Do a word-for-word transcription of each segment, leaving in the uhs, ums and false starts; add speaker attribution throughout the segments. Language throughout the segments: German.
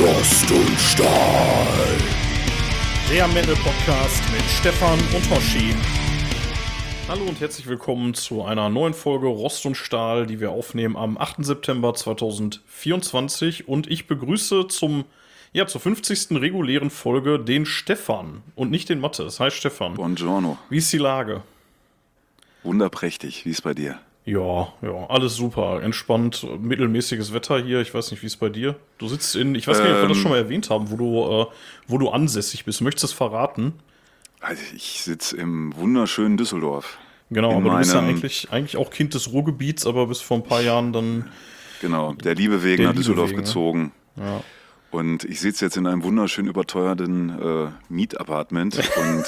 Speaker 1: Rost und Stahl.
Speaker 2: Der Metal-Podcast mit Stefan und Hoshi. Hallo und herzlich willkommen zu einer neuen Folge Rost und Stahl, die wir aufnehmen am achten September zweitausendvierundzwanzig. Und ich begrüße zum, ja, zur fünfzigsten regulären Folge den Stefan und nicht den Mattes. Hi Stefan.
Speaker 3: Buongiorno.
Speaker 2: Wie ist die Lage?
Speaker 3: Wunderprächtig. Wie ist bei dir?
Speaker 2: Ja, ja, alles super. Entspannt, mittelmäßiges Wetter hier. Ich weiß nicht, wie es bei dir? Du sitzt in, ich weiß nicht, ob wir das schon mal erwähnt haben, wo du, äh, wo du ansässig bist. Möchtest du es verraten?
Speaker 3: Also ich sitze im wunderschönen Düsseldorf.
Speaker 2: Genau,
Speaker 3: in
Speaker 2: aber du bist ja
Speaker 3: meinem-
Speaker 2: eigentlich, eigentlich auch Kind des Ruhrgebiets, aber bis vor ein paar Jahren dann.
Speaker 3: Genau, der Liebe wegen
Speaker 2: Der
Speaker 3: nach
Speaker 2: Liebe
Speaker 3: Düsseldorf
Speaker 2: wegen, ne?
Speaker 3: gezogen.
Speaker 2: Ja.
Speaker 3: Und ich sitze jetzt in einem wunderschön überteuerten äh, Mietapartment und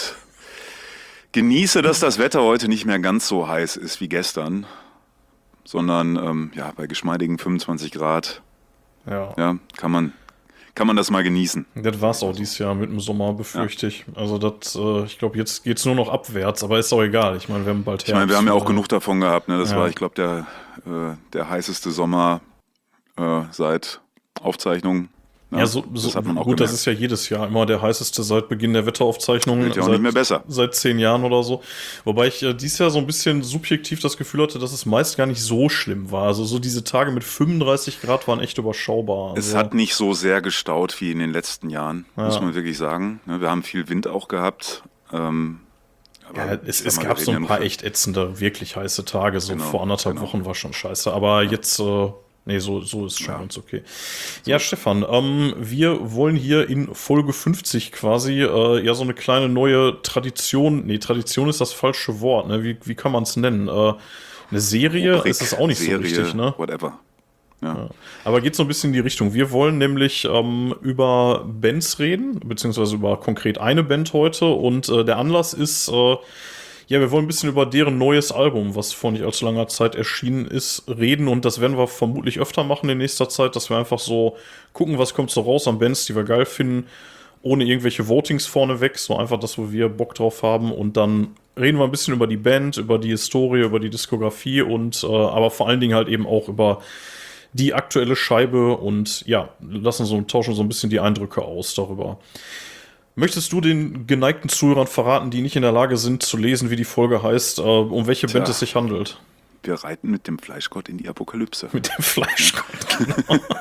Speaker 3: genieße, dass das Wetter heute nicht mehr ganz so heiß ist wie gestern, sondern ähm, ja, bei geschmeidigen fünfundzwanzig Grad
Speaker 2: Ja.
Speaker 3: ja, kann man, kann man das mal genießen.
Speaker 2: Das war's auch dieses Jahr mit dem Sommer, befürchte ich. Also das, äh, ich glaube, jetzt geht's nur noch abwärts, aber ist auch egal. Ich meine, wir haben bald Herbst.
Speaker 3: Ich meine, wir haben ja auch
Speaker 2: äh,
Speaker 3: genug davon gehabt. Ne? Das
Speaker 2: Ja.
Speaker 3: war, ich glaube, der, äh, der heißeste Sommer äh, seit Aufzeichnung.
Speaker 2: Ja, so, so
Speaker 3: das hat man auch
Speaker 2: gut, das
Speaker 3: gemerkt.
Speaker 2: ist ja jedes Jahr immer der heißeste seit Beginn der Wetteraufzeichnungen.
Speaker 3: Wird ja auch
Speaker 2: seit,
Speaker 3: nicht mehr besser.
Speaker 2: Seit zehn Jahren oder so. Wobei ich äh, dieses Jahr so ein bisschen subjektiv das Gefühl hatte, dass es meist gar nicht so schlimm war. Also so diese Tage mit fünfunddreißig Grad waren echt überschaubar.
Speaker 3: Es
Speaker 2: Also,
Speaker 3: hat nicht so sehr gestaut wie in den letzten Jahren,
Speaker 2: Ja.
Speaker 3: muss man wirklich sagen. Ne, wir haben viel Wind auch gehabt. Ähm, aber
Speaker 2: ja, es,
Speaker 3: ich
Speaker 2: es
Speaker 3: sag mal,
Speaker 2: gab
Speaker 3: wir
Speaker 2: so
Speaker 3: reden
Speaker 2: ein
Speaker 3: ja
Speaker 2: paar
Speaker 3: nur
Speaker 2: echt ätzende, wirklich heiße Tage. So
Speaker 3: Genau,
Speaker 2: vor anderthalb
Speaker 3: genau.
Speaker 2: Wochen war schon scheiße. Aber jetzt, äh, nee, so, so ist schon
Speaker 3: Ja.
Speaker 2: ganz okay. Ja, Stefan, ähm, wir wollen hier in Folge fünfzig quasi äh, ja so eine kleine neue Tradition, nee, Tradition ist das falsche Wort, ne? Wie, wie kann man es nennen? Äh, eine Serie
Speaker 3: Rubrik,
Speaker 2: ist es auch nicht
Speaker 3: Serie,
Speaker 2: so richtig, ne?
Speaker 3: Whatever. Ja.
Speaker 2: Aber geht so ein bisschen in die Richtung. Wir wollen nämlich ähm, über Bands reden, beziehungsweise über konkret eine Band heute. Und äh, der Anlass ist, äh, ja, wir wollen ein bisschen über deren neues Album, was vor nicht allzu langer Zeit erschienen ist, reden. Und das werden wir vermutlich öfter machen in nächster Zeit, dass wir einfach so gucken, was kommt so raus an Bands, die wir geil finden, ohne irgendwelche Votings vorneweg. So einfach das, wo wir Bock drauf haben. Und dann reden wir ein bisschen über die Band, über die Historie, über die Diskografie und äh, aber vor allen Dingen halt eben auch über die aktuelle Scheibe und ja, lassen so tauschen so ein bisschen die Eindrücke aus darüber. Möchtest du den geneigten Zuhörern verraten, die nicht in der Lage sind zu lesen, wie die Folge heißt, äh, um welche
Speaker 3: Tja.
Speaker 2: Band es sich handelt?
Speaker 3: Wir reiten mit dem Fleischgott in die Apokalypse.
Speaker 2: Mit dem Fleischgott, genau.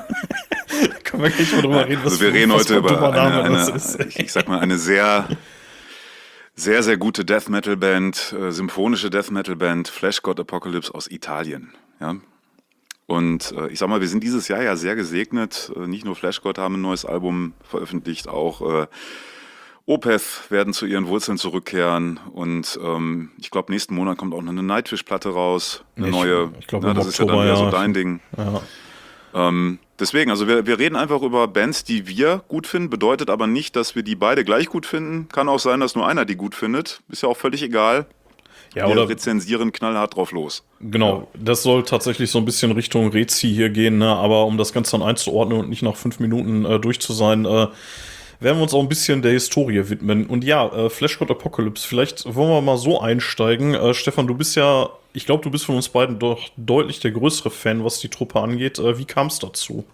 Speaker 2: Da können wir gleich mal drüber reden, was
Speaker 3: Also wir
Speaker 2: für-
Speaker 3: reden
Speaker 2: was
Speaker 3: heute
Speaker 2: für ein dummer
Speaker 3: über eine,
Speaker 2: Name das
Speaker 3: eine
Speaker 2: ist.
Speaker 3: ich, ich sag mal, eine sehr, sehr, sehr gute Death Metal Band, äh, symphonische Death Metal Band, Flash God Apocalypse aus Italien. Ja? Und äh, ich sag mal, wir sind dieses Jahr ja sehr gesegnet. Äh, nicht nur Flash God haben ein neues Album veröffentlicht, auch äh, Opeth werden zu ihren Wurzeln zurückkehren. Und ähm, ich glaube, nächsten Monat kommt auch noch eine Nightwish-Platte raus. Eine
Speaker 2: Ich-
Speaker 3: neue.
Speaker 2: ich glaub,
Speaker 3: Na,
Speaker 2: im
Speaker 3: das ist ja dann
Speaker 2: Oktober,
Speaker 3: eher so
Speaker 2: ja.
Speaker 3: dein Ding.
Speaker 2: Ja.
Speaker 3: Ähm, deswegen, also wir, wir reden einfach über Bands, die wir gut finden, bedeutet aber nicht, dass wir die beide gleich gut finden. Kann auch sein, dass nur einer die gut findet. Ist ja auch völlig egal.
Speaker 2: Ja,
Speaker 3: Wir
Speaker 2: oder
Speaker 3: rezensieren knallhart drauf los.
Speaker 2: genau, das soll tatsächlich so ein bisschen Richtung Rezi hier gehen, ne? Aber um das Ganze dann einzuordnen und nicht nach fünf Minuten äh, durch zu sein, äh, werden wir uns auch ein bisschen der Historie widmen. Und ja, äh, Flash God Apocalypse, vielleicht wollen wir mal so einsteigen. Äh, Stefan, du bist ja, ich glaube, du bist von uns beiden doch deutlich der größere Fan, was die Truppe angeht. Äh, wie kam es dazu?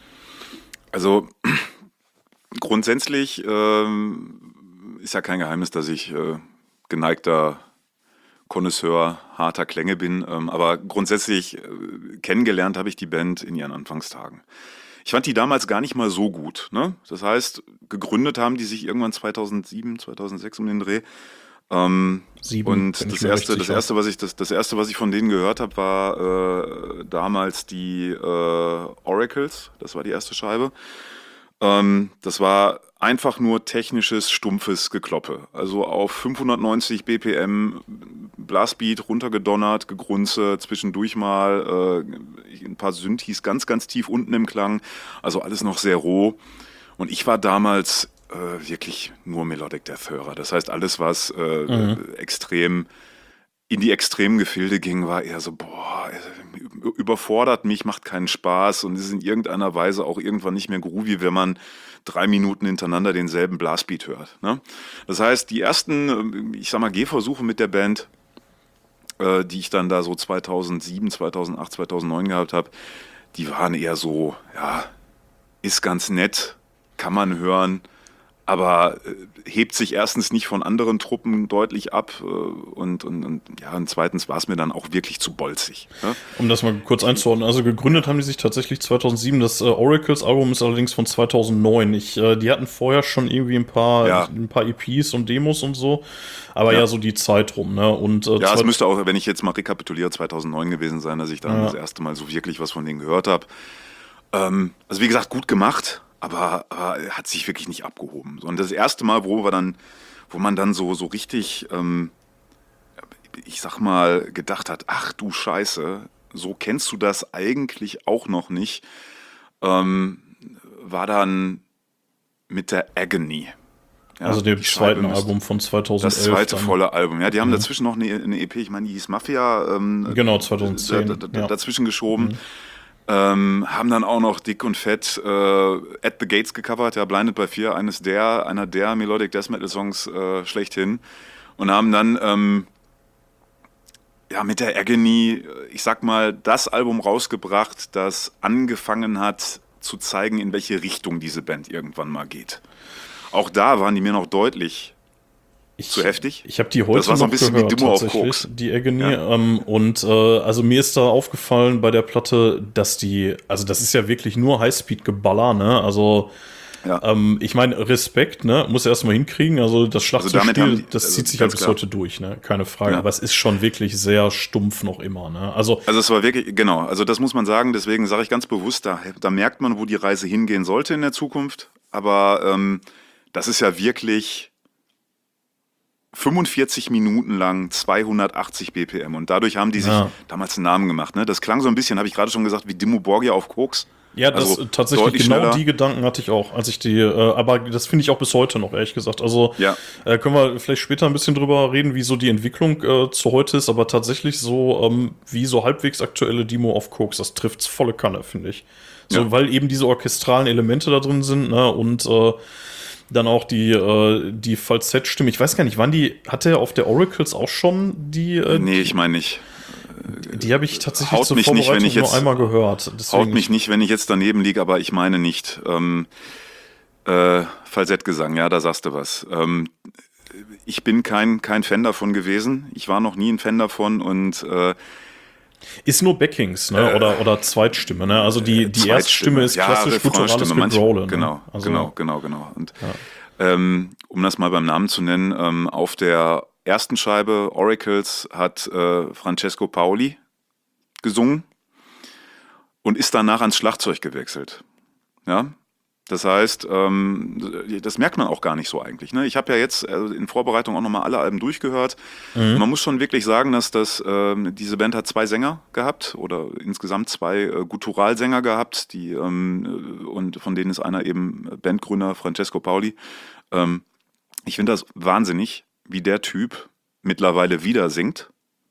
Speaker 3: Also grundsätzlich ähm, ist ja kein Geheimnis, dass ich äh, geneigter Connoisseur harter Klänge bin, ähm, aber grundsätzlich äh, kennengelernt habe ich die Band in ihren Anfangstagen. Ich fand die damals gar nicht mal so gut. Ne? Das heißt, gegründet haben die sich irgendwann zweitausendsieben, zweitausendsechs um den Dreh. Ähm,
Speaker 2: Sieben,
Speaker 3: und
Speaker 2: bin ich
Speaker 3: das
Speaker 2: mir
Speaker 3: erste,
Speaker 2: recht
Speaker 3: das
Speaker 2: sicher.
Speaker 3: erste, was ich das, das erste, was ich von denen gehört habe, war äh, damals die äh, Oracles. Das war die erste Scheibe. Ähm, das war einfach nur technisches, stumpfes Gekloppe. Also auf fünfhundertneunzig B P M Blastbeat runtergedonnert, gegrunze, zwischendurch mal äh, ein paar Synthes ganz, ganz tief unten im Klang. Also alles noch sehr roh. Und ich war damals äh, wirklich nur Melodic Death-Hörer. Das heißt, alles, was äh,
Speaker 2: Mhm.
Speaker 3: extrem in die extremen Gefilde ging, war eher so, boah, überfordert mich, macht keinen Spaß und ist in irgendeiner Weise auch irgendwann nicht mehr groovy, wenn man drei Minuten hintereinander denselben Blastbeat hört. Ne? Das heißt, die ersten, ich sag mal, Gehversuche mit der Band, äh, die ich dann da so zweitausendsieben, zweitausendacht, zweitausendneun gehabt habe, die waren eher so, ja, ist ganz nett, kann man hören, aber äh, hebt sich erstens nicht von anderen Truppen deutlich ab äh, und, und, und ja, und zweitens war es mir dann auch wirklich zu bolzig. Ne?
Speaker 2: Um das mal kurz einzuordnen, also gegründet haben die sich tatsächlich zweitausendsieben, das äh, Oracles-Album ist allerdings von zweitausendneun. Ich, äh, die hatten vorher schon irgendwie ein paar,
Speaker 3: Ja.
Speaker 2: ein paar E Ps und Demos und so, aber
Speaker 3: Ja.
Speaker 2: ja, so die Zeit rum, ne? Und, äh,
Speaker 3: Ja, es
Speaker 2: zweit-
Speaker 3: müsste auch, wenn ich jetzt mal rekapituliere, zweitausendneun gewesen sein, dass ich dann
Speaker 2: Ja.
Speaker 3: das erste Mal so wirklich was von denen gehört habe. Ähm, also wie gesagt, gut gemacht, aber, aber hat sich wirklich nicht abgehoben. Und das erste Mal, wo wir dann, wo man dann so, so richtig, ähm, ich sag mal, gedacht hat, ach du Scheiße, so kennst du das eigentlich auch noch nicht, ähm, war dann mit der Agony. Ja,
Speaker 2: also dem
Speaker 3: die Scheibe
Speaker 2: zweiten
Speaker 3: müsste-
Speaker 2: Album von zweitausendelf.
Speaker 3: Das zweite
Speaker 2: dann.
Speaker 3: volle Album. Ja, die haben dazwischen noch eine, eine E P, ich meine, die hieß Mafia. Ähm,
Speaker 2: Genau, zweitausendzehn,
Speaker 3: Da, da, da,
Speaker 2: ja.
Speaker 3: Dazwischen geschoben. Ähm, haben dann auch noch dick und fett äh, At the Gates gecovert, ja, Blinded by Fear, eines der, einer der Melodic Death Metal Songs äh, schlechthin. Und haben dann ähm, ja, mit der Agony, ich sag mal, das Album rausgebracht, das angefangen hat zu zeigen, in welche Richtung diese Band irgendwann mal geht. Auch da waren die mir noch deutlich
Speaker 2: Ich,
Speaker 3: zu heftig.
Speaker 2: Ich habe die heute
Speaker 3: Das war so ein
Speaker 2: noch
Speaker 3: bisschen wie
Speaker 2: gehört,
Speaker 3: Demo auf
Speaker 2: tatsächlich,
Speaker 3: Koks.
Speaker 2: die Agony.
Speaker 3: Ja.
Speaker 2: Ähm, und äh, also mir ist da aufgefallen bei der Platte, dass die, also das ist ja wirklich nur Highspeed-Geballer, ne? Also
Speaker 3: Ja.
Speaker 2: ähm, ich meine, Respekt, ne? Muss er erstmal hinkriegen. Also das
Speaker 3: damit
Speaker 2: Schlagzeugspiel,
Speaker 3: haben die-
Speaker 2: das
Speaker 3: also
Speaker 2: zieht sich ja
Speaker 3: ganz
Speaker 2: bis
Speaker 3: klar.
Speaker 2: heute durch, ne? Keine Frage.
Speaker 3: Ja.
Speaker 2: Aber es ist schon wirklich sehr stumpf noch immer, ne? Also
Speaker 3: Also es war wirklich, genau, also das muss man sagen, deswegen sage ich ganz bewusst, da, da merkt man, wo die Reise hingehen sollte in der Zukunft, aber ähm, das ist ja wirklich fünfundvierzig Minuten lang zweihundertachtzig B P M und dadurch haben die sich
Speaker 2: Ja.
Speaker 3: damals einen Namen gemacht. Ne? Das klang so ein bisschen, habe ich gerade schon gesagt, wie Dimmu Borgir auf Koks.
Speaker 2: ja, das
Speaker 3: Also
Speaker 2: äh, tatsächlich
Speaker 3: deutlich
Speaker 2: genau
Speaker 3: schneller.
Speaker 2: die Gedanken hatte ich auch, als ich die, äh, aber das finde ich auch bis heute noch, ehrlich gesagt. Also
Speaker 3: Ja.
Speaker 2: äh, können wir vielleicht später ein bisschen drüber reden, wie so die Entwicklung äh, zu heute ist, aber tatsächlich so ähm, wie so halbwegs aktuelle Demo auf Koks, das trifft's volle Kanne, finde ich. So,
Speaker 3: Ja.
Speaker 2: weil eben diese orchestralen Elemente da drin sind, ne, und äh, dann auch die, äh, die Falsettstimme. Ich weiß gar nicht, wann die, hat der auf der Oracles auch schon die, äh,
Speaker 3: Nee, ich meine nicht.
Speaker 2: die habe ich tatsächlich
Speaker 3: haut
Speaker 2: zur
Speaker 3: mich nicht, wenn
Speaker 2: Vorbereitung
Speaker 3: ich jetzt-
Speaker 2: nur einmal gehört. Deswegen,
Speaker 3: Haut mich nicht, wenn ich jetzt daneben liege, aber ich meine nicht. Ähm, äh, Falsettgesang, ja, da sagst du was. Ähm, ich bin kein, kein Fan davon gewesen. Ich war noch nie ein Fan davon und äh,
Speaker 2: Ist nur Backings, ne? Oder, oder Zweitstimme, ne? Also die, die Erststimme ist klassisch
Speaker 3: Refrainstimme,
Speaker 2: gutturales
Speaker 3: manch-
Speaker 2: Gegrowle. Ne?
Speaker 3: Genau,
Speaker 2: Also,
Speaker 3: genau, genau, genau. Und ähm, um das mal beim Namen zu nennen, ähm, auf der ersten Scheibe Oracles hat äh, Francesco Paoli gesungen und ist danach ans Schlagzeug gewechselt. Ja, das heißt, ähm, das merkt man auch gar nicht so eigentlich. Ne? Ich habe ja jetzt äh, in Vorbereitung auch nochmal alle Alben durchgehört.
Speaker 2: Mhm.
Speaker 3: Man muss schon wirklich sagen, dass das, ähm, diese Band hat zwei Sänger gehabt oder insgesamt zwei äh, Gutturalsänger gehabt, die, ähm, und von denen ist einer eben Bandgründer Francesco Paoli. Ähm, ich finde das wahnsinnig, wie der Typ mittlerweile wieder singt,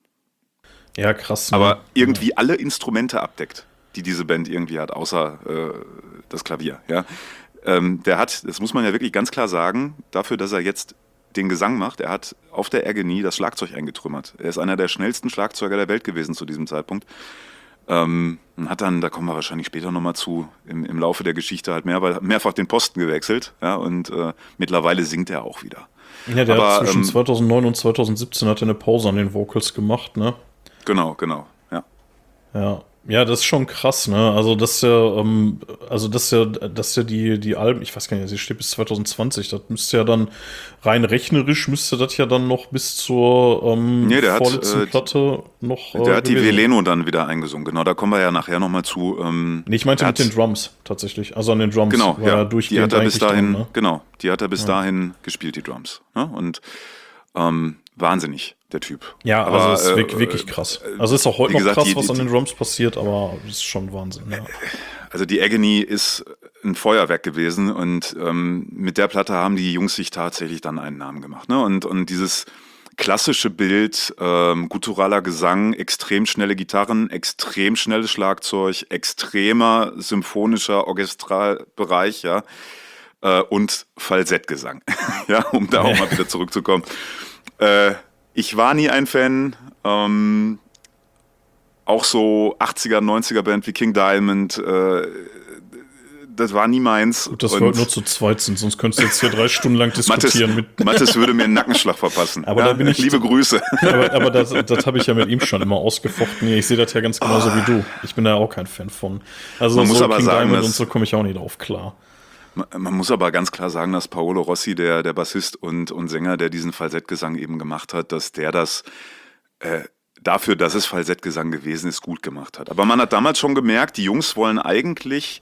Speaker 2: ja, krass. Ne?
Speaker 3: aber irgendwie alle Instrumente abdeckt, die diese Band irgendwie hat, außer äh, das Klavier. Ja? Ähm, der hat, das muss man ja wirklich ganz klar sagen, dafür, dass er jetzt den Gesang macht, er hat auf der Agony das Schlagzeug eingetrümmert. Er ist einer der schnellsten Schlagzeuger der Welt gewesen zu diesem Zeitpunkt. Ähm, und hat dann, da kommen wir wahrscheinlich später nochmal zu, im, im Laufe der Geschichte halt mehr, mehrfach den Posten gewechselt. Ja? Und äh, mittlerweile singt er auch wieder.
Speaker 2: Ja, der
Speaker 3: aber,
Speaker 2: hat zwischen
Speaker 3: ähm,
Speaker 2: zweitausendneun und zweitausendsiebzehn hat er eine Pause an den Vocals gemacht, ne?
Speaker 3: Genau, genau. Ja.
Speaker 2: Ja. Ja, das ist schon krass, ne? Also das ist ja, ähm, also das ist ja, das ist ja die, die Alben, ich weiß gar nicht, sie steht bis zwanzig zwanzig, das müsste ja dann, rein rechnerisch müsste das ja dann noch bis zur ähm,
Speaker 3: Nee, der hat,
Speaker 2: vorletzten
Speaker 3: äh,
Speaker 2: Platte noch äh,
Speaker 3: Der hat die
Speaker 2: gewesen.
Speaker 3: Veleno dann wieder eingesungen. Genau, da kommen wir ja nachher nochmal zu. Ähm,
Speaker 2: Nee, ich meinte
Speaker 3: er
Speaker 2: mit
Speaker 3: hat-
Speaker 2: den Drums tatsächlich, also an den Drums
Speaker 3: Genau,
Speaker 2: war
Speaker 3: ja.
Speaker 2: er
Speaker 3: Die
Speaker 2: durchgehend
Speaker 3: hat er bis
Speaker 2: eigentlich
Speaker 3: dahin,
Speaker 2: drin, ne?
Speaker 3: genau, die hat er bis dahin gespielt, die Drums. Ne? Und ähm, wahnsinnig, der Typ.
Speaker 2: Ja,
Speaker 3: Aber,
Speaker 2: also es ist
Speaker 3: äh,
Speaker 2: wirklich, wirklich krass. Also es ist auch heute
Speaker 3: wie
Speaker 2: noch
Speaker 3: gesagt,
Speaker 2: krass,
Speaker 3: die-
Speaker 2: was
Speaker 3: die-
Speaker 2: an den Drums passiert, aber es ist schon Wahnsinn, ja.
Speaker 3: Also die Agony ist ein Feuerwerk gewesen und ähm, mit der Platte haben die Jungs sich tatsächlich dann einen Namen gemacht. Ne? Und, und dieses klassische Bild, ähm, gutturaler Gesang, extrem schnelle Gitarren, extrem schnelles Schlagzeug, extremer symphonischer Orchestralbereich, ja, äh, und Falsettgesang, ja, um da auch mal wieder zurückzukommen. Äh, ich war nie ein Fan, ähm, auch so achtziger, neunziger Band wie King Diamond, äh, das war nie meins.
Speaker 2: Gut, dass wir heute nur zu zweit sind, sonst könntest du jetzt hier drei Stunden lang diskutieren.
Speaker 3: Mathis,
Speaker 2: mit
Speaker 3: Mathis würde mir einen Nackenschlag verpassen.
Speaker 2: Aber ja, da bin ich,
Speaker 3: liebe Grüße.
Speaker 2: Aber, aber das, das habe ich ja mit ihm schon immer ausgefochten. Ich sehe das ja ganz genauso oh. wie du. Ich bin da ja auch kein Fan von. Also
Speaker 3: man
Speaker 2: so
Speaker 3: muss aber
Speaker 2: King
Speaker 3: sagen,
Speaker 2: Diamond und so komme ich auch nicht drauf klar.
Speaker 3: Man, man muss aber ganz klar sagen, dass Paolo Rossi, der, der Bassist und, und Sänger, der diesen Falsettgesang eben gemacht hat, dass der das äh, dafür, dass es Falsettgesang gewesen ist, gut gemacht hat. Aber man hat damals schon gemerkt, die Jungs wollen eigentlich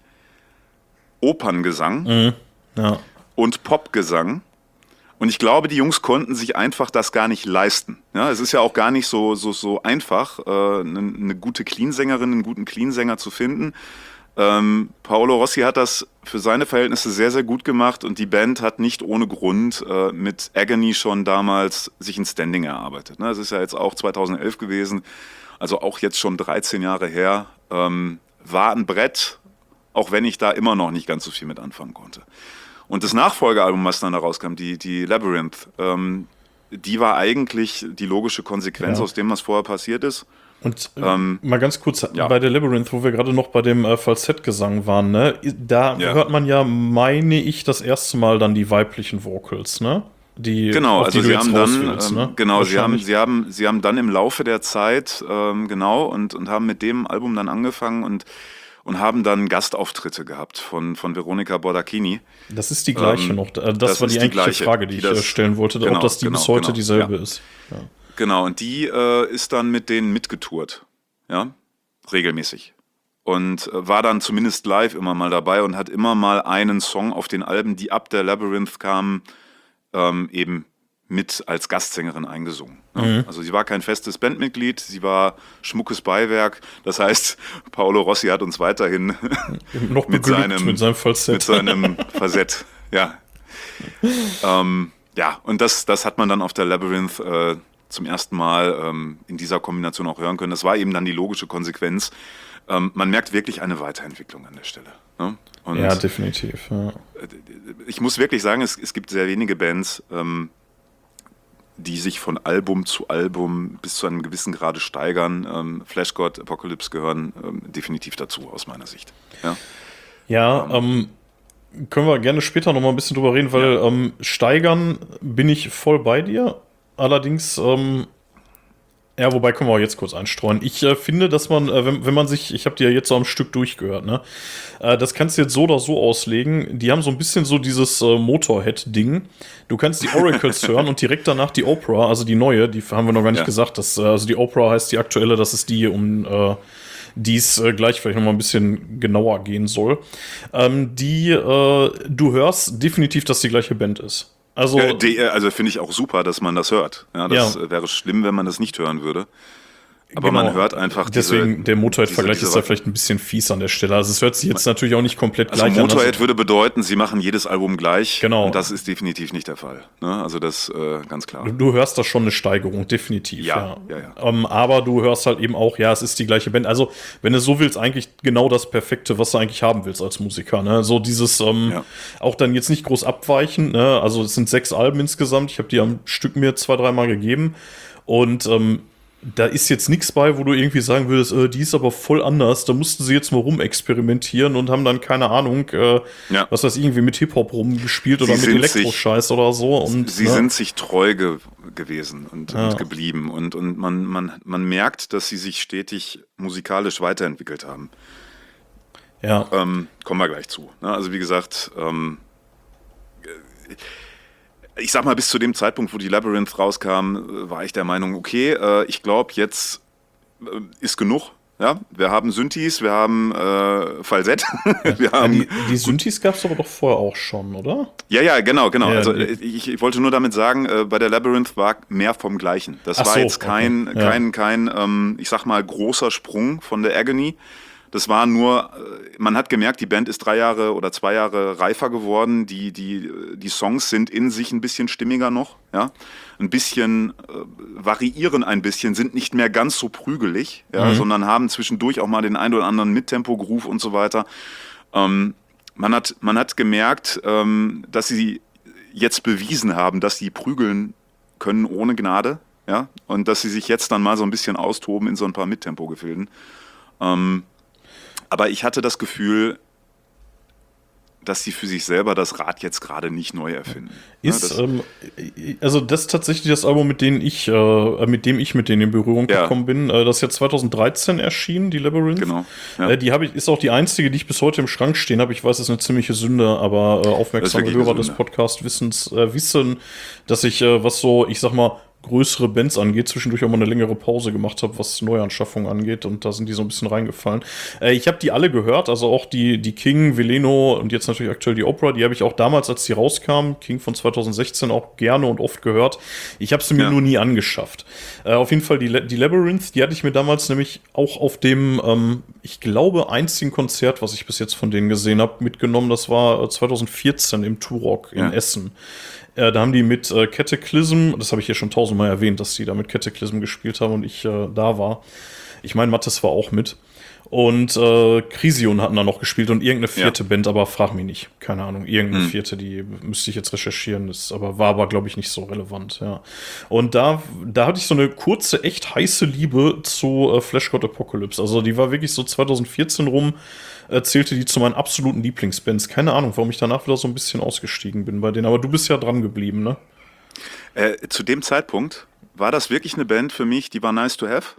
Speaker 3: Operngesang
Speaker 2: mhm. ja.
Speaker 3: und Popgesang. Und ich glaube, die Jungs konnten sich einfach das gar nicht leisten. Ja, es ist ja auch gar nicht so, so, so einfach, äh, eine, eine gute Cleansängerin, einen guten Cleansänger zu finden. Ähm, Paolo Rossi hat das für seine Verhältnisse sehr, sehr gut gemacht und die Band hat nicht ohne Grund äh, mit Agony schon damals sich ein Standing erarbeitet. Ne? Das ist ja jetzt auch zweitausendelf gewesen, also auch jetzt schon dreizehn Jahre her. Ähm, war ein Brett, auch wenn ich da immer noch nicht ganz so viel mit anfangen konnte. Und das Nachfolgealbum, was dann da rauskam, die, die Labyrinth, ähm, die war eigentlich die logische Konsequenz
Speaker 2: ja.
Speaker 3: aus dem, was vorher passiert ist.
Speaker 2: Und äh,
Speaker 3: ähm,
Speaker 2: mal ganz kurz,
Speaker 3: ja.
Speaker 2: bei der Labyrinth, wo wir gerade noch bei dem äh, Falsettgesang waren, ne? Da ja. hört man ja, meine ich, das erste Mal dann die weiblichen Vocals, ne? Die,
Speaker 3: genau,
Speaker 2: auf
Speaker 3: also
Speaker 2: die
Speaker 3: sie
Speaker 2: du
Speaker 3: haben
Speaker 2: jetzt
Speaker 3: dann,
Speaker 2: willst,
Speaker 3: ähm,
Speaker 2: ne?
Speaker 3: genau, sie haben, sie haben, sie haben dann im Laufe der Zeit, ähm, genau, und, und haben mit dem Album dann angefangen und und haben dann Gastauftritte gehabt von, von Veronica Bordacchini.
Speaker 2: Das ist die gleiche ähm, noch. Das, das war die eigentliche
Speaker 3: gleiche,
Speaker 2: Frage, die, die ich das, stellen wollte, genau, ob das die genau, bis heute genau, dieselbe
Speaker 3: ja.
Speaker 2: ist. Ja.
Speaker 3: Genau, und die äh, ist dann mit denen mitgetourt, ja, regelmäßig. Und äh, war dann zumindest live immer mal dabei und hat immer mal einen Song auf den Alben, die ab der Labyrinth kamen, ähm, eben mit als Gastsängerin eingesungen. Ne? Mhm. Also sie war kein festes Bandmitglied, sie war schmuckes Beiwerk. Das heißt, Paolo Rossi hat uns weiterhin
Speaker 2: noch
Speaker 3: mit, seinem,
Speaker 2: mit seinem Falsett.
Speaker 3: Mit seinem Falsett, ja. ähm, ja, und das, das hat man dann auf der Labyrinth äh, zum ersten Mal ähm, in dieser Kombination auch hören können. Das war eben dann die logische Konsequenz. Ähm, man merkt wirklich eine Weiterentwicklung an der Stelle. Ne? Und
Speaker 2: ja, definitiv. Ja.
Speaker 3: Ich muss wirklich sagen, es, es gibt sehr wenige Bands, ähm, die sich von Album zu Album bis zu einem gewissen Grade steigern. Ähm, Flash God, Apocalypse gehören ähm, definitiv dazu, aus meiner Sicht. Ja,
Speaker 2: ja ähm, können wir gerne später noch mal ein bisschen drüber reden, weil ja. ähm, steigern bin ich voll bei dir. Allerdings, ähm, ja, wobei können wir auch jetzt kurz einstreuen. Ich äh, finde, dass man, äh, wenn, wenn man sich, ich habe die ja jetzt so am Stück durchgehört, ne? Äh, das kannst du jetzt so oder so auslegen. Die haben so ein bisschen so dieses äh, Motorhead-Ding. Du kannst die Oracles hören und direkt danach die Oprah, also die neue, die haben wir noch gar nicht ja. gesagt. Dass, äh, also die Oprah heißt die aktuelle, das ist die, um äh, die es äh, gleich vielleicht noch mal ein bisschen genauer gehen soll. Ähm, die, äh, du hörst definitiv, dass die gleiche Band ist. Also,
Speaker 3: ja, die, also finde ich auch super, dass man das hört. Ja, das
Speaker 2: ja.
Speaker 3: wäre schlimm, wenn man das nicht hören würde. Aber
Speaker 2: genau.
Speaker 3: man hört einfach
Speaker 2: Deswegen,
Speaker 3: diese,
Speaker 2: der Motorhead-Vergleich
Speaker 3: diese,
Speaker 2: ist da vielleicht ein bisschen fies an der Stelle. Also es hört sich jetzt natürlich auch nicht komplett
Speaker 3: also
Speaker 2: gleich
Speaker 3: Motorhead
Speaker 2: an. Also
Speaker 3: würde bedeuten, sie machen jedes Album gleich.
Speaker 2: Genau.
Speaker 3: Und das ist definitiv nicht der Fall. Ne? Also das äh, ganz klar.
Speaker 2: Du, du hörst da schon eine Steigerung, definitiv.
Speaker 3: Ja,
Speaker 2: ja.
Speaker 3: ja, ja.
Speaker 2: Um, aber du hörst halt eben auch, ja, es ist die gleiche Band. Also wenn du so willst, eigentlich genau das Perfekte, was du eigentlich haben willst als Musiker. Ne? So dieses, ähm,
Speaker 3: ja.
Speaker 2: auch dann jetzt nicht groß abweichen. Ne? Also es sind sechs Alben insgesamt. Ich habe die am Stück mir zwei, dreimal gegeben. Und ähm, da ist jetzt nichts bei, wo du irgendwie sagen würdest, äh, die ist aber voll anders, da mussten sie jetzt mal rumexperimentieren und haben dann, keine Ahnung, äh,
Speaker 3: ja.
Speaker 2: was weiß ich, irgendwie mit Hip-Hop rumgespielt oder
Speaker 3: sie
Speaker 2: mit Elektroscheiß oder so. Und,
Speaker 3: sie
Speaker 2: ne?
Speaker 3: sind sich treu ge gewesen und,
Speaker 2: ja.
Speaker 3: und geblieben. Und, und man, man, man merkt, dass sie sich stetig musikalisch weiterentwickelt haben.
Speaker 2: Ja.
Speaker 3: Ähm, kommen wir gleich zu. Ne? Also wie gesagt, ähm, ich sag mal, bis zu dem Zeitpunkt, wo die Labyrinth rauskam, war ich der Meinung, okay, äh, ich glaube, jetzt äh, ist genug. Ja, wir haben Synthes, wir haben äh, Falsett. wir haben
Speaker 2: ja, die, die Synthes gab es aber doch vorher auch schon, oder?
Speaker 3: Ja, ja, genau, genau.
Speaker 2: Ja,
Speaker 3: also ich, ich wollte nur damit sagen, äh, bei der Labyrinth war mehr vom Gleichen. Das
Speaker 2: Ach
Speaker 3: war
Speaker 2: so,
Speaker 3: jetzt kein,
Speaker 2: okay. ja.
Speaker 3: kein, kein ähm, ich sag mal, großer Sprung von der Agony. Das war nur, man hat gemerkt, die Band ist drei Jahre oder zwei Jahre reifer geworden. Die, die, die Songs sind in sich ein bisschen stimmiger noch. Ja? Ein bisschen, äh, variieren ein bisschen, sind nicht mehr ganz so prügelig, ja? mhm. sondern haben zwischendurch auch mal den ein oder anderen Mittempo-Groove und so weiter. Ähm, man hat, man hat gemerkt, ähm, dass sie jetzt bewiesen haben, dass sie prügeln können ohne Gnade. Ja? Und dass sie sich jetzt dann mal so ein bisschen austoben in so ein paar Mittempo-Gefilden. Ähm, Aber ich hatte das Gefühl, dass sie für sich selber das Rad jetzt gerade nicht neu erfinden.
Speaker 2: Ist,
Speaker 3: ja, das,
Speaker 2: ähm, also das ist tatsächlich das Album, mit dem ich, äh, mit dem ich mit denen in Berührung
Speaker 3: ja.
Speaker 2: gekommen bin. Äh, das ist ja zwanzig dreizehn erschienen, die Labyrinth.
Speaker 3: Genau. Ja.
Speaker 2: Äh, die habe ich, ist auch die einzige, die ich bis heute im Schrank stehen habe. Ich weiß, das ist eine ziemliche Sünde, aber äh, aufmerksame Hörer des Podcasts wissens, äh, wissen, dass ich, äh, was so, ich sag mal, größere Bands angeht, zwischendurch auch mal eine längere Pause gemacht habe, was Neuanschaffungen angeht, und da sind die so ein bisschen reingefallen. Äh, ich habe die alle gehört, also auch die, die King, Veleno und jetzt natürlich aktuell die Opera, die habe ich auch damals, als die rauskam, King von zwanzig sechzehn, auch gerne und oft gehört. Ich habe sie mir ja. nur nie angeschafft. Äh, auf jeden Fall die, die Labyrinth, die hatte ich mir damals nämlich auch auf dem, ähm, ich glaube, einzigen Konzert, was ich bis jetzt von denen gesehen habe, mitgenommen. Das war zwanzig vierzehn im Turok in ja. Essen. Äh, da haben die mit äh, Cataclysm, das habe ich hier schon tausendmal erwähnt, dass die da mit Cataclysm gespielt haben und ich äh, da war. Ich meine, Mattes war auch mit. Und äh, Crision hatten da noch gespielt und irgendeine vierte ja. Band, aber frag mich nicht. Keine Ahnung, irgendeine hm. vierte, die müsste ich jetzt recherchieren, ist, aber war aber, glaube ich, nicht so relevant. Ja. Und da, da hatte ich so eine kurze, echt heiße Liebe zu äh, Flash God Apocalypse. Also die war wirklich so zwanzig vierzehn rum, zählte die zu meinen absoluten Lieblingsbands. Keine Ahnung, warum ich danach wieder so ein bisschen ausgestiegen bin bei denen. Aber du bist ja dran geblieben, ne?
Speaker 3: Äh, zu dem Zeitpunkt war das wirklich eine Band für mich, die war nice to have.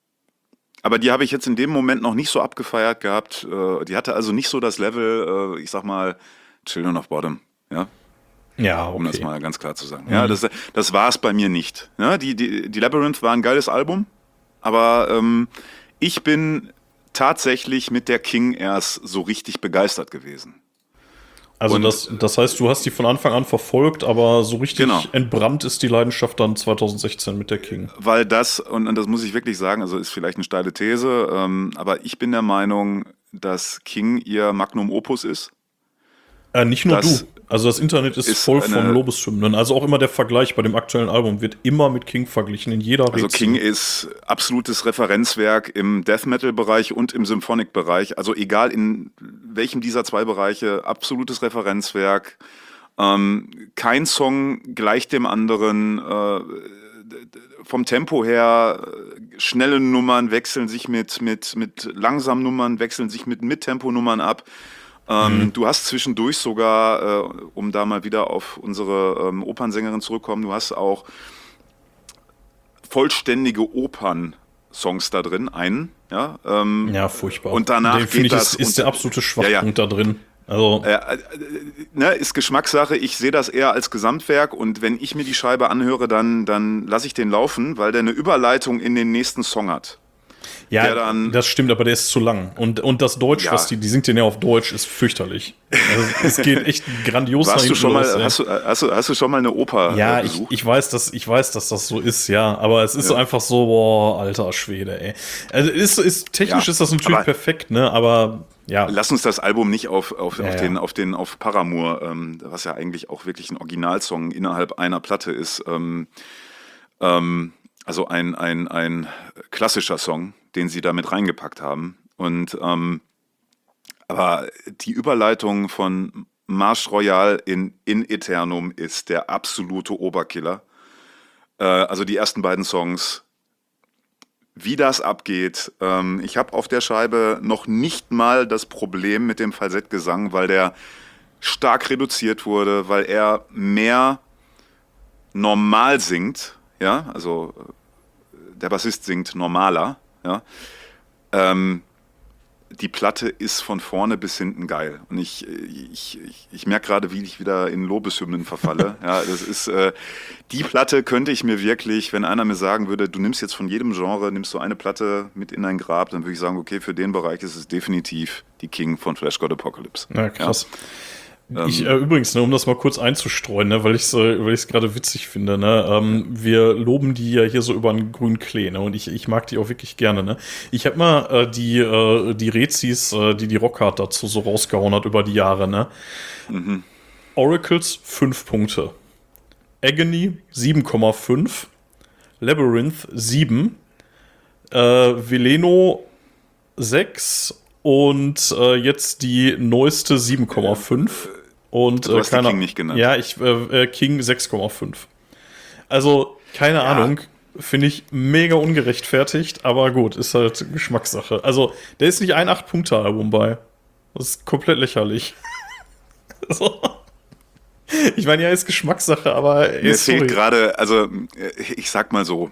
Speaker 3: Aber die habe ich jetzt in dem Moment noch nicht so abgefeiert gehabt. Äh, die hatte also nicht so das Level, äh, ich sag mal, Children of Bottom. Ja,
Speaker 2: ja, okay.
Speaker 3: Um das mal ganz klar zu sagen. Mhm. Ja, das, das war es bei mir nicht. Ja, die, die, die Labyrinth war ein geiles Album, aber ähm, ich bin tatsächlich mit der King erst so richtig begeistert gewesen.
Speaker 2: Also das, das heißt, du hast die von Anfang an verfolgt, aber so richtig genau. entbrannt ist die Leidenschaft dann zwanzig sechzehn mit der King.
Speaker 3: Weil das, und, und das muss ich wirklich sagen, also ist vielleicht eine steile These, ähm, aber ich bin der Meinung, dass King ihr Magnum Opus ist.
Speaker 2: Äh, nicht nur das du. Also das Internet ist, ist voll von Lobeshymnen. Also auch immer der Vergleich bei dem aktuellen Album wird immer mit King verglichen, in jeder Rätsel.
Speaker 3: Also King ist absolutes Referenzwerk im Death-Metal-Bereich und im Symphonic-Bereich. Also egal in welchem dieser zwei Bereiche, absolutes Referenzwerk. Ähm, kein Song gleicht dem anderen. Äh, vom Tempo her, schnelle Nummern wechseln sich mit, mit, mit langsamen Nummern, wechseln sich mit Mittempo-Nummern ab. Ähm, mhm. Du hast zwischendurch sogar, äh, um da mal wieder auf unsere ähm, Opernsängerin zurückzukommen, du hast auch vollständige Opern-Songs da drin, einen. Ja, ähm,
Speaker 2: ja furchtbar.
Speaker 3: Und danach
Speaker 2: Den, geht ich, das... Ist, ist der absolute Schwachpunkt ja, ja. da drin. Also
Speaker 3: äh, äh, ne, ist Geschmackssache, ich sehe das eher als Gesamtwerk und wenn ich mir die Scheibe anhöre, dann, dann lasse ich den laufen, weil der eine Überleitung in den nächsten Song hat.
Speaker 2: Ja, dann, das stimmt, aber der ist zu lang. Und, und das Deutsch, ja. was die, die singt den ja auf Deutsch, ist fürchterlich. Also, es geht echt grandios
Speaker 3: Warst
Speaker 2: nach
Speaker 3: du schon
Speaker 2: los,
Speaker 3: mal, hast, du, hast, du, hast du schon mal eine Oper
Speaker 2: Ja,
Speaker 3: äh,
Speaker 2: ich, ich, weiß, dass, ich weiß, dass das so ist, ja. Aber es ist ja. einfach so, boah, alter Schwede, ey. Also ist, ist, technisch ja, ist das natürlich perfekt, ne? Aber ja.
Speaker 3: Lass uns das Album nicht auf, auf,
Speaker 2: ja,
Speaker 3: auf, den,
Speaker 2: ja.
Speaker 3: auf, den, auf Paramour, ähm, was ja eigentlich auch wirklich ein Originalsong innerhalb einer Platte ist, ähm, ähm, also ein, ein, ein klassischer Song, den sie da mit reingepackt haben. Und ähm, aber die Überleitung von Marche Royale in In Eternum ist der absolute Oberkiller. Äh, also die ersten beiden Songs, wie das abgeht. Ähm, ich habe auf der Scheibe noch nicht mal das Problem mit dem Falsettgesang, weil der stark reduziert wurde, weil er mehr normal singt. Ja, also der Bassist singt normaler. Ja, ähm, die Platte ist von vorne bis hinten geil. Und ich, ich, ich, ich merke gerade, wie ich wieder in Lobeshymnen verfalle. Ja, das ist, äh, die Platte könnte ich mir wirklich, wenn einer mir sagen würde, du nimmst jetzt von jedem Genre, nimmst du eine Platte mit in dein Grab, dann würde ich sagen, okay, für den Bereich ist es definitiv die King von Flash God Apocalypse.
Speaker 2: Ja, krass. Ja. Ich, äh, übrigens, ne, um das mal kurz einzustreuen, ne, weil ich es äh, weil ich's gerade witzig finde, ne, ähm, wir loben die ja hier so über einen grünen Klee, ne, und ich, ich mag die auch wirklich gerne, ne. Ich habe mal äh, die, äh, die Rezis, äh, die die Rockhard dazu so rausgehauen hat über die Jahre, ne.
Speaker 3: Mhm.
Speaker 2: Oracles fünf Punkte. Agony sieben Komma fünf. Labyrinth sieben. Äh, Veleno sechs. Und äh, jetzt die neueste sieben Komma fünf. Und
Speaker 3: du
Speaker 2: äh,
Speaker 3: hast
Speaker 2: keine,
Speaker 3: die King nicht genannt.
Speaker 2: Ja, ich äh, King sechs Komma fünf. Also, keine ja. Ahnung, finde ich mega ungerechtfertigt, aber gut, ist halt Geschmackssache. Also, da ist nicht ein acht Punkte Album bei. Das ist komplett lächerlich. So. Ich meine, ja, ist Geschmackssache, aber ey,
Speaker 3: Mir
Speaker 2: sorry.
Speaker 3: fehlt gerade, also ich sag mal so,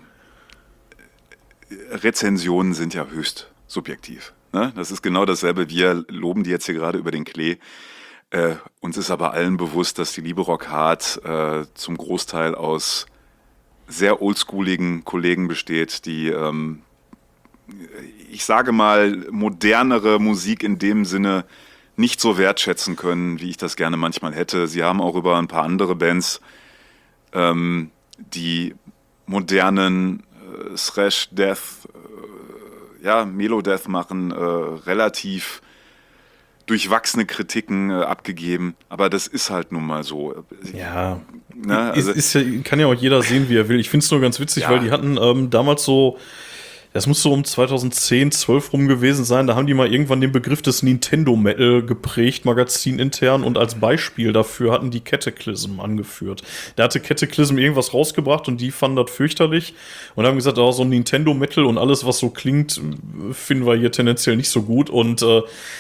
Speaker 3: Rezensionen sind ja höchst subjektiv. Ne? Das ist genau dasselbe. Wir loben die jetzt hier gerade über den Klee. Äh, uns ist aber allen bewusst, dass die Liebe Rock Hard äh, zum Großteil aus sehr oldschooligen Kollegen besteht, die, ähm, ich sage mal, modernere Musik in dem Sinne nicht so wertschätzen können, wie ich das gerne manchmal hätte. Sie haben auch über ein paar andere Bands, ähm, die modernen äh, Thrash, Death, äh, ja, Melo-Death machen, äh, relativ durchwachsene Kritiken äh, abgegeben. Aber das ist halt nun mal so.
Speaker 2: Ja,
Speaker 3: Ne? Also,
Speaker 2: ist, ist ja, kann ja auch jeder sehen, wie er will. Ich finde es nur ganz witzig,
Speaker 3: Ja.
Speaker 2: weil die hatten ähm, damals so, das muss so um zweitausendzehn, zwölf rum gewesen sein, da haben die mal irgendwann den Begriff des Nintendo Metal geprägt, magazinintern, und als Beispiel dafür hatten die Cataclysm angeführt. Da hatte Cataclysm irgendwas rausgebracht und die fanden das fürchterlich und haben gesagt, oh, so ein Nintendo Metal und alles, was so klingt, finden wir hier tendenziell nicht so gut. Und äh,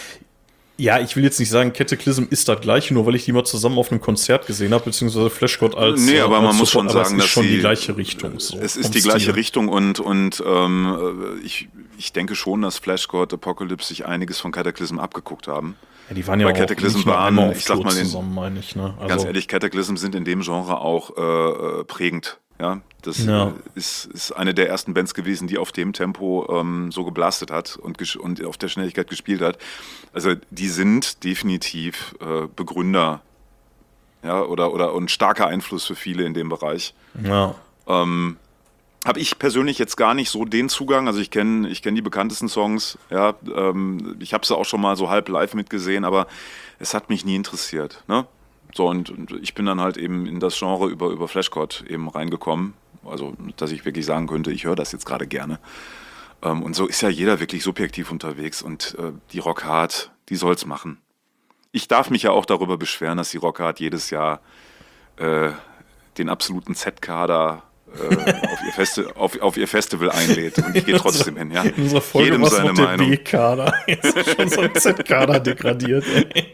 Speaker 2: ja, ich will jetzt nicht sagen, Cataclysm ist das gleiche, nur weil ich die mal zusammen auf einem Konzert gesehen habe, beziehungsweise Flashgod als
Speaker 3: Nee, aber
Speaker 2: äh,
Speaker 3: man
Speaker 2: als
Speaker 3: muss schon
Speaker 2: Support, aber
Speaker 3: sagen,
Speaker 2: es
Speaker 3: dass
Speaker 2: ist schon
Speaker 3: sie-
Speaker 2: die gleiche Richtung. So,
Speaker 3: es
Speaker 2: vom
Speaker 3: ist die gleiche
Speaker 2: Stil.
Speaker 3: Richtung und, und ähm, ich, ich denke schon, dass Flashgod Apocalypse sich einiges von Cataclysm abgeguckt haben.
Speaker 2: Ja, die waren ja
Speaker 3: Bei
Speaker 2: auch
Speaker 3: Cataclysm
Speaker 2: nicht nur
Speaker 3: waren,
Speaker 2: einmal auf
Speaker 3: ich sag
Speaker 2: Tour
Speaker 3: mal, den-
Speaker 2: zusammen, meine ich. Ne? Also,
Speaker 3: Ganz ehrlich, Cataclysm sind in dem Genre auch äh, äh, prägend. Ja, das
Speaker 2: Ja.
Speaker 3: äh, ist, ist eine der ersten Bands gewesen, die auf dem Tempo ähm, so geblastet hat und, gesch- und auf der Schnelligkeit gespielt hat. Also die sind definitiv äh, Begründer, ja, oder, oder und starker Einfluss für viele in dem Bereich.
Speaker 2: ja.
Speaker 3: Ähm, habe ich persönlich jetzt gar nicht so den Zugang. Also ich kenne ich kenn die bekanntesten Songs. Ja, ähm, ich habe sie auch schon mal so halb live mitgesehen, aber es hat mich nie interessiert. Ne? So, und, und ich bin dann halt eben in das Genre über, über Flashgod eben reingekommen. Also, dass ich wirklich sagen könnte, ich höre das jetzt gerade gerne. Ähm, und so ist ja jeder wirklich subjektiv unterwegs. Und äh, die Rock Hard, die soll's machen. Ich darf mich ja auch darüber beschweren, dass die Rock Hard jedes Jahr äh, den absoluten Z-Kader äh, auf, ihr Festi- auf, auf ihr Festival einlädt. Und ich gehe trotzdem hin. Ja.
Speaker 2: In unserer Folge
Speaker 3: Jedem
Speaker 2: war
Speaker 3: seine
Speaker 2: noch der
Speaker 3: Meinung.
Speaker 2: B-Kader. Jetzt ist schon so ein Z-Kader degradiert. Ey.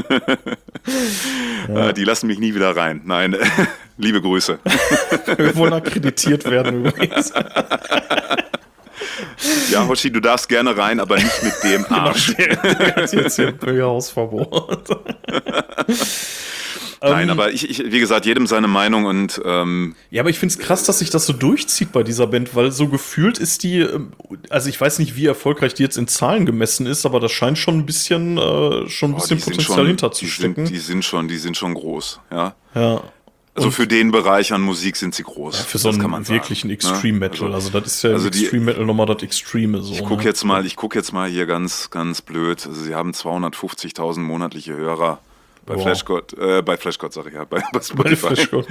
Speaker 3: Äh, die lassen mich nie wieder rein. Nein, liebe Grüße.
Speaker 2: Wir wollen akkreditiert werden übrigens.
Speaker 3: Ja, Hoshi, du darfst gerne rein, aber nicht mit dem Arsch.
Speaker 2: Der, der hat jetzt hier ein Bürgerhausverbot.
Speaker 3: Nein,
Speaker 2: Ähm,
Speaker 3: aber ich, ich, wie gesagt, jedem seine Meinung und ähm,
Speaker 2: Ja, aber ich finde es krass, dass sich das so durchzieht bei dieser Band, weil so gefühlt ist die, ähm, also ich weiß nicht, wie erfolgreich die jetzt in Zahlen gemessen ist, aber das scheint schon ein bisschen, äh, schon ein
Speaker 3: oh,
Speaker 2: bisschen
Speaker 3: die sind
Speaker 2: Potenzial
Speaker 3: schon,
Speaker 2: hinterzustecken.
Speaker 3: Die sind, die sind schon, die sind schon groß, ja.
Speaker 2: Ja.
Speaker 3: Also
Speaker 2: Und
Speaker 3: für den Bereich an Musik sind sie groß.
Speaker 2: für so
Speaker 3: das kann
Speaker 2: einen
Speaker 3: man
Speaker 2: wirklichen
Speaker 3: sagen,
Speaker 2: Extreme
Speaker 3: ne?
Speaker 2: Metal.
Speaker 3: Also,
Speaker 2: Also, das ist ja
Speaker 3: also
Speaker 2: im
Speaker 3: die-
Speaker 2: Extreme Metal nochmal das Extreme so.
Speaker 3: ich gucke
Speaker 2: ne?
Speaker 3: jetzt mal, ich guck jetzt mal hier ganz, ganz blöd. Also sie haben zweihundertfünfzigtausend monatliche Hörer bei
Speaker 2: Wow.
Speaker 3: Flashgod, äh, bei Flashgod, sag ich ja, bei, bei
Speaker 2: Bei
Speaker 3: Spotify.
Speaker 2: Flashgod.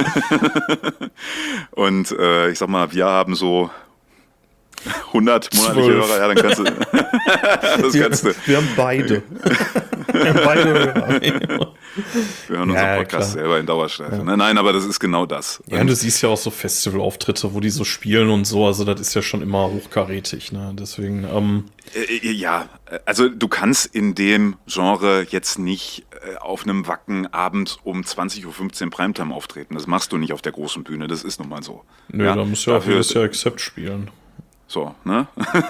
Speaker 3: Und äh, ich sag mal, wir haben so hundert monatliche
Speaker 2: Zwölf.
Speaker 3: Hörer, ja, dann kannst du, das
Speaker 2: Wir,
Speaker 3: kannst du.
Speaker 2: wir haben beide. wir haben beide Hörer.
Speaker 3: Wir hören unseren
Speaker 2: Ja,
Speaker 3: Podcast
Speaker 2: klar.
Speaker 3: selber in Dauerschleife. Ne? Nein, aber das ist genau das.
Speaker 2: Ja, und du siehst ja auch so Festivalauftritte, wo die so spielen und so, also das ist ja schon immer hochkarätig, ne? Deswegen, ähm,
Speaker 3: Äh, Ja, also du kannst in dem Genre jetzt nicht äh, auf einem Wacken abends um zwanzig Uhr fünfzehn Primetime auftreten. Das machst du nicht auf der großen Bühne, das ist nun mal so.
Speaker 2: nö, da musst du ja auch
Speaker 3: dafür-
Speaker 2: jedes Jahr Accept spielen.
Speaker 3: So, ne?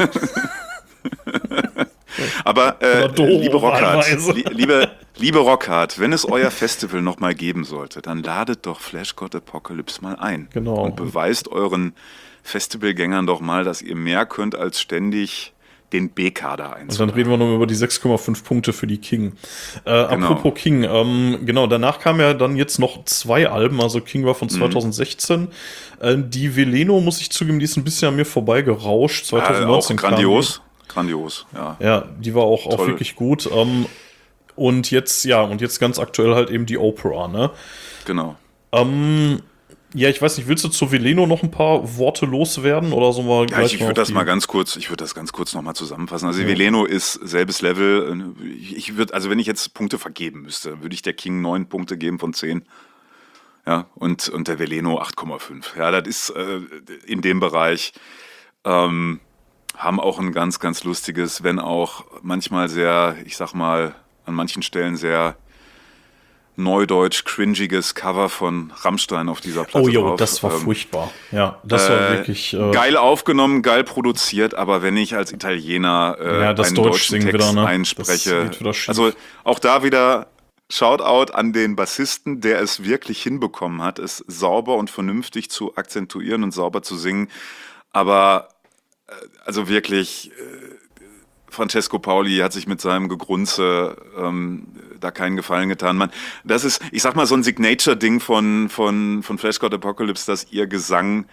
Speaker 3: Aber äh,
Speaker 2: Oder Doro
Speaker 3: liebe Rockhard,
Speaker 2: wahlweise.
Speaker 3: li liebe, liebe Rockhard, wenn es euer Festival nochmal geben sollte, dann ladet doch Flashgod Apocalypse mal ein.
Speaker 2: Genau.
Speaker 3: Und beweist euren Festivalgängern doch mal, dass ihr mehr könnt als ständig den B-Kader
Speaker 2: Und dann
Speaker 3: einzubauen.
Speaker 2: reden wir noch über die sechs Komma fünf Punkte für die King. Äh,
Speaker 3: Genau.
Speaker 2: Apropos King, ähm, genau, danach kamen ja dann jetzt noch zwei Alben, also King war von zweitausendsechzehn. Äh, die Veleno, muss ich zugeben, die ist ein bisschen an mir vorbeigerauscht.
Speaker 3: Ja, auch
Speaker 2: zweitausendneunzehn kam
Speaker 3: grandios. Grandios, ja.
Speaker 2: Die. Ja, die war auch, auch
Speaker 3: Toll.
Speaker 2: wirklich gut. Ähm, und jetzt, ja, und jetzt ganz aktuell halt eben die Opera, ne?
Speaker 3: Genau.
Speaker 2: Ähm, ja, ich weiß nicht, willst du zu Veleno noch ein paar Worte loswerden oder so mal
Speaker 3: Ja,
Speaker 2: gleich
Speaker 3: ich, ich
Speaker 2: mal
Speaker 3: würde
Speaker 2: auf
Speaker 3: das
Speaker 2: die-
Speaker 3: mal ganz kurz, ich würde das ganz kurz nochmal zusammenfassen. Also Veleno ist selbes Level. Ich, ich würde, also wenn ich jetzt Punkte vergeben müsste, würde ich der King neun Punkte geben von zehn. Ja, und, und der Veleno acht Komma fünf. Ja, das ist äh, in dem Bereich, ähm, haben auch ein ganz, ganz lustiges, wenn auch manchmal sehr, ich sag mal, an manchen Stellen sehr neudeutsch cringiges Cover von Rammstein auf dieser Platte
Speaker 2: Oh jo,
Speaker 3: drauf.
Speaker 2: das war
Speaker 3: ähm,
Speaker 2: furchtbar. Ja, das war
Speaker 3: äh,
Speaker 2: wirklich... Äh,
Speaker 3: geil aufgenommen, geil produziert, aber wenn ich als Italiener äh,
Speaker 2: Ja, das
Speaker 3: einen
Speaker 2: Deutsch
Speaker 3: deutschen
Speaker 2: singen
Speaker 3: Text
Speaker 2: wieder, ne?
Speaker 3: einspreche,
Speaker 2: Das geht wieder schief.
Speaker 3: also auch da wieder Shoutout an den Bassisten, der es wirklich hinbekommen hat, es sauber und vernünftig zu akzentuieren und sauber zu singen, aber äh, also wirklich... Äh, Francesco Paoli hat sich mit seinem Gegrunze ähm, da keinen Gefallen getan. Man, das ist, ich sag mal, so ein Signature-Ding von, von, von Flash God Apocalypse, dass ihr Gesang,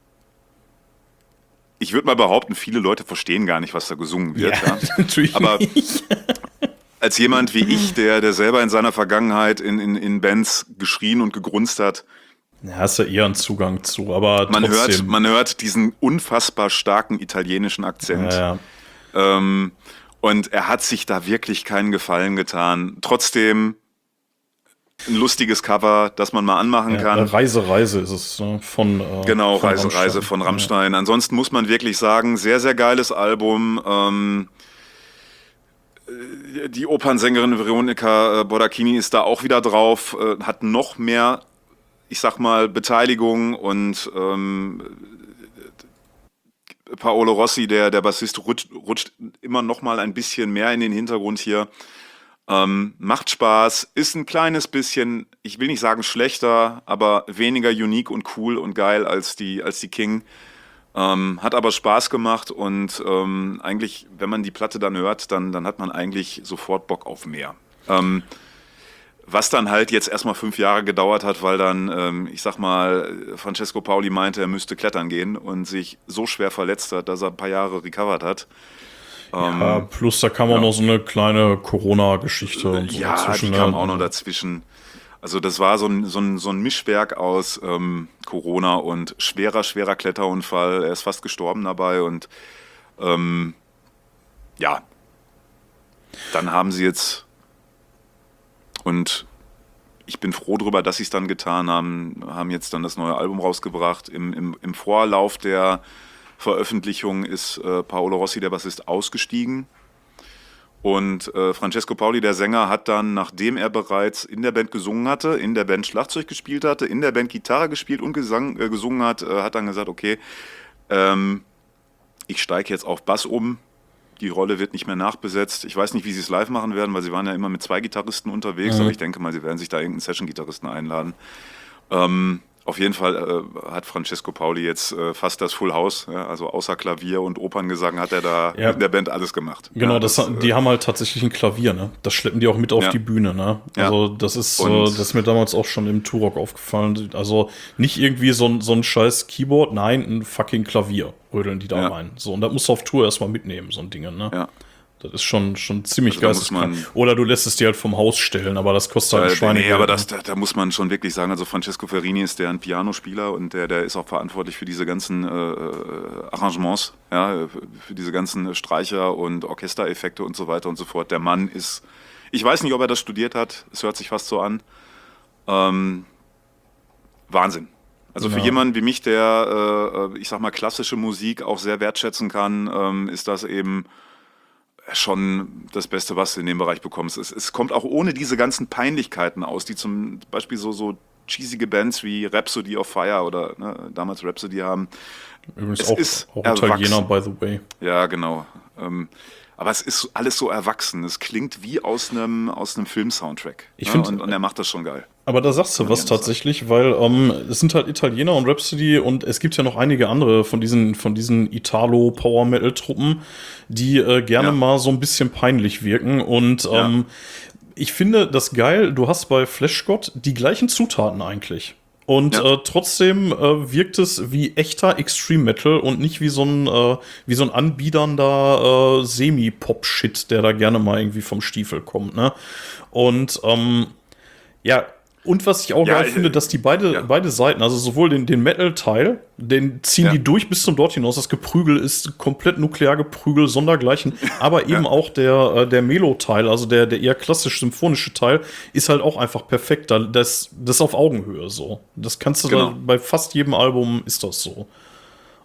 Speaker 3: ich würde mal behaupten, viele Leute verstehen gar nicht, was da gesungen wird.
Speaker 2: ja,
Speaker 3: Ja.
Speaker 2: natürlich
Speaker 3: Aber
Speaker 2: nicht.
Speaker 3: als jemand wie ich, der, der selber in seiner Vergangenheit in, in, in Bands geschrien und gegrunzt hat,
Speaker 2: Ja, hast du eher einen Zugang zu, aber
Speaker 3: man hört,
Speaker 2: trotzdem.
Speaker 3: man hört diesen unfassbar starken italienischen Akzent.
Speaker 2: ja, ja.
Speaker 3: Ähm, und er hat sich da wirklich keinen Gefallen getan. Trotzdem ein lustiges Cover, das man mal anmachen
Speaker 2: Ja,
Speaker 3: kann.
Speaker 2: Reise, Reise ist es, ne? Von äh,
Speaker 3: Genau,
Speaker 2: von
Speaker 3: Reise,
Speaker 2: Rammstein.
Speaker 3: Reise von Rammstein. Ansonsten muss man wirklich sagen, sehr, sehr geiles Album. Ähm, die Opernsängerin Veronica Borrachini ist da auch wieder drauf, äh, hat noch mehr, ich sag mal, Beteiligung und ähm, Paolo Rossi, der, der Bassist, rutscht, rutscht immer noch mal ein bisschen mehr in den Hintergrund hier. Ähm, macht Spaß, ist ein kleines bisschen, ich will nicht sagen schlechter, aber weniger unique und cool und geil als die, als die King. Ähm, hat aber Spaß gemacht und ähm, eigentlich, wenn man die Platte dann hört, dann, dann hat man eigentlich sofort Bock auf mehr. Ähm, Was dann halt jetzt erstmal fünf Jahre gedauert hat, weil dann, ähm, ich sag mal, Francesco Paoli meinte, er müsste klettern gehen und sich so schwer verletzt hat, dass er ein paar Jahre recovered hat. Ähm,
Speaker 2: Ja, plus da kam auch
Speaker 3: ja.
Speaker 2: noch so eine kleine Corona-Geschichte und so
Speaker 3: ja,
Speaker 2: dazwischen.
Speaker 3: die kam
Speaker 2: ne?
Speaker 3: auch noch dazwischen. Also das war so ein, so ein, so ein Mischwerk aus ähm, Corona und schwerer, schwerer Kletterunfall. Er ist fast gestorben dabei und ähm, ja, dann haben sie jetzt... Und ich bin froh darüber, dass sie es dann getan haben, haben jetzt dann das neue Album rausgebracht. Im, im, im Vorlauf der Veröffentlichung ist äh, Paolo Rossi, der Bassist, ausgestiegen. Und äh, Francesco Paoli, der Sänger, hat dann, nachdem er bereits in der Band gesungen hatte, in der Band Schlagzeug gespielt hatte, in der Band Gitarre gespielt und gesang, äh, gesungen hat, äh, hat dann gesagt, okay, ähm, ich steige jetzt auf Bass um. Die Rolle wird nicht mehr nachbesetzt. Ich weiß nicht, wie sie es live machen werden, weil sie waren ja immer mit zwei Gitarristen unterwegs,
Speaker 2: Mhm.
Speaker 3: aber ich denke mal, sie werden sich da irgendeinen Session-Gitarristen einladen. Ähm, auf jeden Fall äh, hat Francesco Paoli jetzt äh, fast das Full House, ja, also außer Klavier und Operngesang hat er da
Speaker 2: Ja.
Speaker 3: in der Band alles gemacht.
Speaker 2: Genau,
Speaker 3: ja,
Speaker 2: das,
Speaker 3: das,
Speaker 2: die haben halt tatsächlich ein Klavier, ne? Das schleppen die auch mit auf
Speaker 3: Ja.
Speaker 2: die Bühne, ne?
Speaker 3: Ja.
Speaker 2: Also das ist,
Speaker 3: Und-
Speaker 2: äh, das ist mir damals auch schon im Turok aufgefallen. Also nicht irgendwie so ein, so ein scheiß Keyboard, nein, ein fucking Klavier rödeln die da
Speaker 3: Ja.
Speaker 2: rein. So, und das musst du auf Tour erstmal mitnehmen, so ein Ding, ne?
Speaker 3: Ja.
Speaker 2: Das ist schon, schon ziemlich
Speaker 3: Also da muss
Speaker 2: geisteskrank.
Speaker 3: man-
Speaker 2: Oder du lässt es dir halt vom Haus stellen, aber das kostet halt ein
Speaker 3: Äh,
Speaker 2: Schweinegeld.
Speaker 3: nee, aber
Speaker 2: ne?
Speaker 3: das, da, da muss man schon wirklich sagen, also Francesco Ferrini ist der ein Pianospieler und der, der ist auch verantwortlich für diese ganzen äh, Arrangements, ja, für, für diese ganzen Streicher und Orchestereffekte und so weiter und so fort. Der Mann ist, ich weiß nicht, ob er das studiert hat, es hört sich fast so an. Ähm, Wahnsinn. Also für
Speaker 2: Ja.
Speaker 3: jemanden wie mich, der, äh, ich sag mal, klassische Musik auch sehr wertschätzen kann, ähm, ist das eben schon das Beste, was du in dem Bereich bekommst. Es, es kommt auch ohne diese ganzen Peinlichkeiten aus, die zum Beispiel so, so cheesige Bands wie Rhapsody of Fire oder ne, damals Rhapsody haben.
Speaker 2: Übrigens
Speaker 3: es
Speaker 2: auch,
Speaker 3: ist
Speaker 2: auch
Speaker 3: erwachsen.
Speaker 2: Italiener, by the way.
Speaker 3: Ja, genau. Ähm, aber es ist alles so erwachsen. Es klingt wie aus einem aus einem Film-Soundtrack.
Speaker 2: Ich
Speaker 3: ne?
Speaker 2: find-
Speaker 3: und, und er macht das schon geil.
Speaker 2: Aber da sagst du
Speaker 3: Kann
Speaker 2: was
Speaker 3: man gerne
Speaker 2: tatsächlich, weil ähm, es sind halt Italiener und Rhapsody und es gibt ja noch einige andere von diesen, von diesen Italo-Power-Metal-Truppen, die äh, gerne
Speaker 3: Ja.
Speaker 2: mal so ein bisschen peinlich wirken. Und
Speaker 3: Ja.
Speaker 2: ähm, ich finde das geil, du hast bei Fleshgod die gleichen Zutaten eigentlich. Und
Speaker 3: Ja.
Speaker 2: äh, trotzdem äh, wirkt es wie echter Extreme Metal und nicht wie so ein, äh, wie so ein anbiedernder äh, Semi-Pop-Shit, der da gerne mal irgendwie vom Stiefel kommt. Ne? Und ähm, ja, und was ich auch
Speaker 3: Ja,
Speaker 2: geil
Speaker 3: äh,
Speaker 2: finde, dass die beide,
Speaker 3: ja.
Speaker 2: beide Seiten, also sowohl den, den Metal-Teil, den ziehen
Speaker 3: Ja.
Speaker 2: die durch bis zum Dort hinaus. Das Geprügel ist komplett Nukleargeprügel, sondergleichen. Aber eben auch der, äh, der Melo-Teil, also der, der eher klassisch-symphonische Teil, ist halt auch einfach perfekt. Da- Das, das ist auf Augenhöhe so. Das kannst du
Speaker 3: Genau.
Speaker 2: da, bei fast jedem Album ist das so.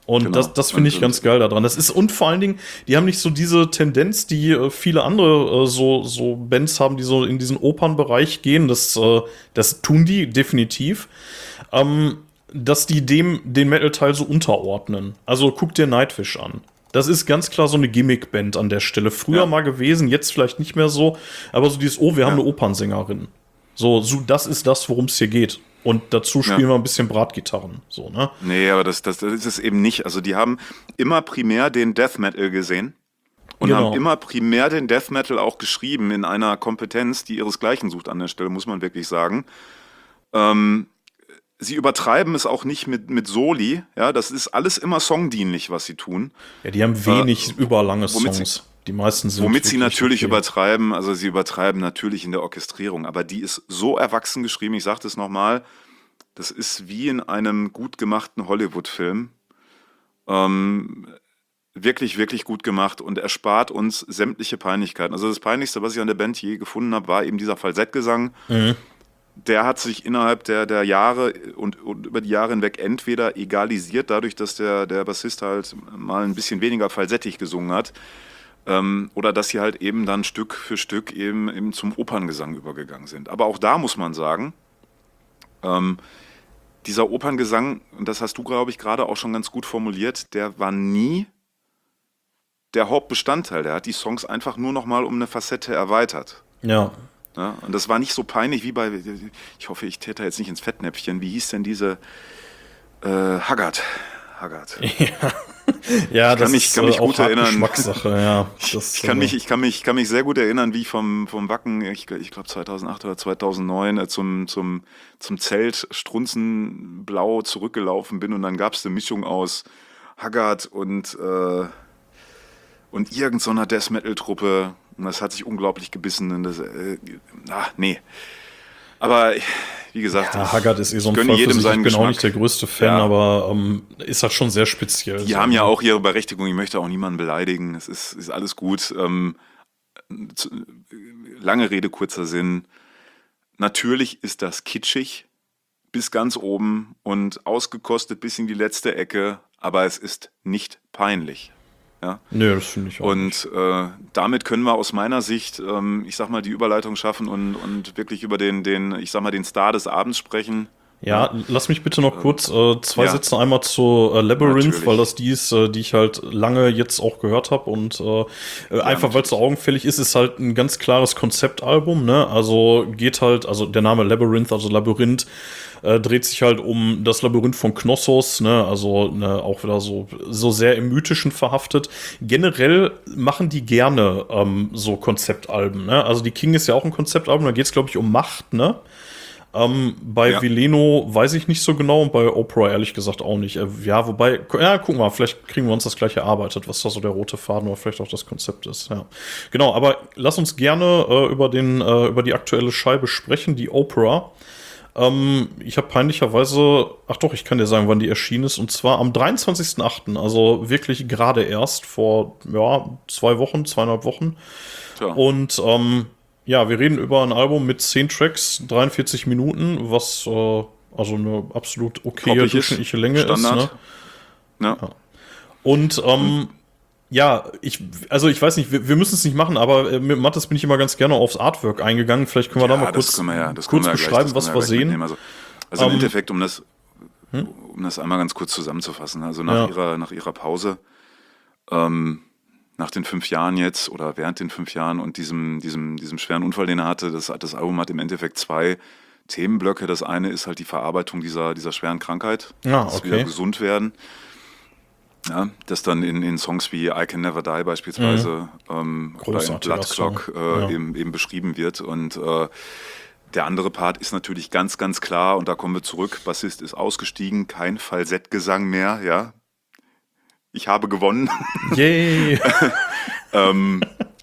Speaker 2: Und
Speaker 3: Genau.
Speaker 2: das, das finde ich
Speaker 3: Und-
Speaker 2: ganz geil daran. Das ist, und vor allen Dingen, die haben nicht so diese Tendenz, die äh, viele andere äh, so, so Bands haben, die so in diesen Opernbereich gehen. Das, äh, das tun die definitiv. Ähm, dass die dem den Metal-Teil so unterordnen. Also guck dir Nightwish an. Das ist ganz klar so eine Gimmick-Band an der Stelle. Früher
Speaker 3: Ja.
Speaker 2: mal gewesen, jetzt vielleicht nicht mehr so. Aber so dieses, oh, wir haben
Speaker 3: Ja.
Speaker 2: eine Opernsängerin. So, so, das ist das, worum es hier geht. Und dazu spielen
Speaker 3: Ja.
Speaker 2: wir ein bisschen Bratgitarren. So, ne?
Speaker 3: Nee, aber das, das, das ist es eben nicht. Also die haben immer primär den Death Metal gesehen und
Speaker 2: Genau.
Speaker 3: haben immer primär den Death Metal auch geschrieben in einer Kompetenz, die ihresgleichen sucht an der Stelle, muss man wirklich sagen. Ähm, sie übertreiben es auch nicht mit, mit Soli. Ja, das ist alles immer songdienlich, was sie tun.
Speaker 2: Ja, die haben wenig überlange
Speaker 3: womit
Speaker 2: Songs.
Speaker 3: sie-
Speaker 2: die meisten sind
Speaker 3: Womit sie
Speaker 2: wirklich
Speaker 3: natürlich
Speaker 2: okay.
Speaker 3: übertreiben, also sie übertreiben natürlich in der Orchestrierung, aber die ist so erwachsen geschrieben, ich sage das nochmal, das ist wie in einem gut gemachten Hollywood-Film. Ähm, wirklich, wirklich gut gemacht und erspart uns sämtliche Peinlichkeiten. Also das Peinlichste, was ich an der Band je gefunden habe, war eben dieser Falsettgesang.
Speaker 2: Mhm.
Speaker 3: Der hat sich innerhalb der, der Jahre und, und über die Jahre hinweg entweder egalisiert, dadurch, dass der, der Bassist halt mal ein bisschen weniger falsettig gesungen hat, ähm, oder dass sie halt eben dann Stück für Stück eben, eben zum Operngesang übergegangen sind. Aber auch da muss man sagen, ähm, dieser Operngesang, und das hast du, glaube ich, gerade auch schon ganz gut formuliert, der war nie der Hauptbestandteil. Der hat die Songs einfach nur noch mal um eine Facette erweitert.
Speaker 2: Ja.
Speaker 3: Ja, und das war nicht so peinlich wie bei, ich hoffe, ich täte jetzt nicht ins Fettnäpfchen, wie hieß denn diese äh, Haggard? Haggard.
Speaker 2: Ja, das
Speaker 3: mich-
Speaker 2: ist
Speaker 3: kann mich
Speaker 2: äh, auch
Speaker 3: gut
Speaker 2: hart
Speaker 3: erinnern.
Speaker 2: Geschmackssache, ja. Das,
Speaker 3: Ich kann
Speaker 2: äh,
Speaker 3: mich, ich kann mich, ich kann mich sehr gut erinnern, wie ich vom, vom Wacken, ich, ich glaube zweitausendacht oder zweitausendneun, äh, zum, zum, zum Zelt strunzenblau zurückgelaufen bin und dann gab es eine Mischung aus Haggard und, äh, und irgend so einer Death Metal Truppe. Und das hat sich unglaublich gebissen. Und das, äh, ah, nee. Aber wie gesagt,
Speaker 2: Ja, Haggard ist eh so ein
Speaker 3: ich gönne
Speaker 2: Fall für
Speaker 3: jedem
Speaker 2: sich. Ich
Speaker 3: seinen
Speaker 2: bin auch
Speaker 3: Geschmack.
Speaker 2: nicht der größte Fan,
Speaker 3: Ja.
Speaker 2: aber ähm, ist halt schon sehr speziell.
Speaker 3: Die
Speaker 2: so,
Speaker 3: haben ja
Speaker 2: ne?
Speaker 3: auch ihre Berechtigung. Ich möchte auch niemanden beleidigen. Es ist, ist alles gut. Ähm, zu, lange Rede, kurzer Sinn. Natürlich ist das kitschig bis ganz oben und ausgekostet bis in die letzte Ecke, aber es ist nicht peinlich. Ja?
Speaker 2: Nö, das finde ich auch nicht.
Speaker 3: Und äh, damit können wir aus meiner Sicht, ähm, ich sag mal, die Überleitung schaffen und, und wirklich über den, den, ich sag mal, den Star des Abends sprechen.
Speaker 2: Ja, lass mich bitte noch kurz äh, zwei
Speaker 3: ja.
Speaker 2: Sätze einmal zu äh, Labyrinth,
Speaker 3: Natürlich.
Speaker 2: weil das die ist, äh, die ich halt lange jetzt auch gehört habe und äh, äh, einfach weil es so augenfällig ist, ist halt ein ganz klares Konzeptalbum, ne? Also geht halt, also der Name Labyrinth, also Labyrinth, äh, dreht sich halt um das Labyrinth von Knossos, ne? Also ne, auch wieder so, so sehr im Mythischen verhaftet. Generell machen die gerne ähm, so Konzeptalben, ne? Also die King ist ja auch ein Konzeptalbum, da geht es, glaube ich, um Macht, ne? Ähm, bei
Speaker 3: Ja.
Speaker 2: Vileno weiß ich nicht so genau und bei Oprah ehrlich gesagt auch nicht. Äh, ja, wobei, ja, gucken wir mal, vielleicht kriegen wir uns das gleich erarbeitet, was da so der rote Faden oder vielleicht auch das Konzept ist. Ja. Genau, aber lass uns gerne äh, über, den, äh, über die aktuelle Scheibe sprechen, die Oprah. Ähm, ich habe peinlicherweise, ach doch, ich kann dir sagen, wann die erschienen ist, und zwar am dreiundzwanzigsten achten, also wirklich gerade erst vor ja, zwei Wochen, zweieinhalb Wochen.
Speaker 3: Tja.
Speaker 2: Und ähm, ja, wir reden über ein Album mit zehn Tracks, dreiundvierzig Minuten, was äh, also eine absolut okay
Speaker 3: Hoffentlich ist
Speaker 2: durchschnittliche Länge
Speaker 3: Standard.
Speaker 2: ist. Ne?
Speaker 3: Ja.
Speaker 2: Und ähm, ja, ich, also ich weiß nicht, wir, wir müssen es nicht machen, aber äh, mit Mattes bin ich immer ganz gerne aufs Artwork eingegangen. Vielleicht können wir da mal
Speaker 3: das
Speaker 2: kurz,
Speaker 3: können wir ja, das
Speaker 2: kurz
Speaker 3: können wir ja
Speaker 2: beschreiben,
Speaker 3: gleich, das
Speaker 2: was
Speaker 3: können
Speaker 2: wir
Speaker 3: ja gleich
Speaker 2: sehen.
Speaker 3: mitnehmen. Also, also im
Speaker 2: Ähm,
Speaker 3: Endeffekt, um das, um das einmal ganz kurz zusammenzufassen, also nach,
Speaker 2: Ja.
Speaker 3: ihrer, nach ihrer Pause, ähm, nach den fünf Jahren jetzt oder während den fünf Jahren und diesem, diesem, diesem schweren Unfall, den er hatte, das, das Album hat im Endeffekt zwei Themenblöcke. Das eine ist halt die Verarbeitung dieser, dieser schweren Krankheit,
Speaker 2: Ja,
Speaker 3: dass
Speaker 2: okay.
Speaker 3: wieder gesund werden. Ja, das dann in, in Songs wie I Can Never Die beispielsweise ähm, oder in
Speaker 2: Großartiger
Speaker 3: Blood
Speaker 2: Song.
Speaker 3: Clock äh,
Speaker 2: Ja.
Speaker 3: eben, eben beschrieben wird. Und äh, der andere Part ist natürlich ganz, ganz klar, und da kommen wir zurück, Bassist ist ausgestiegen, kein Falsettgesang mehr, ja. Ich habe gewonnen.
Speaker 2: Yay!
Speaker 3: ähm,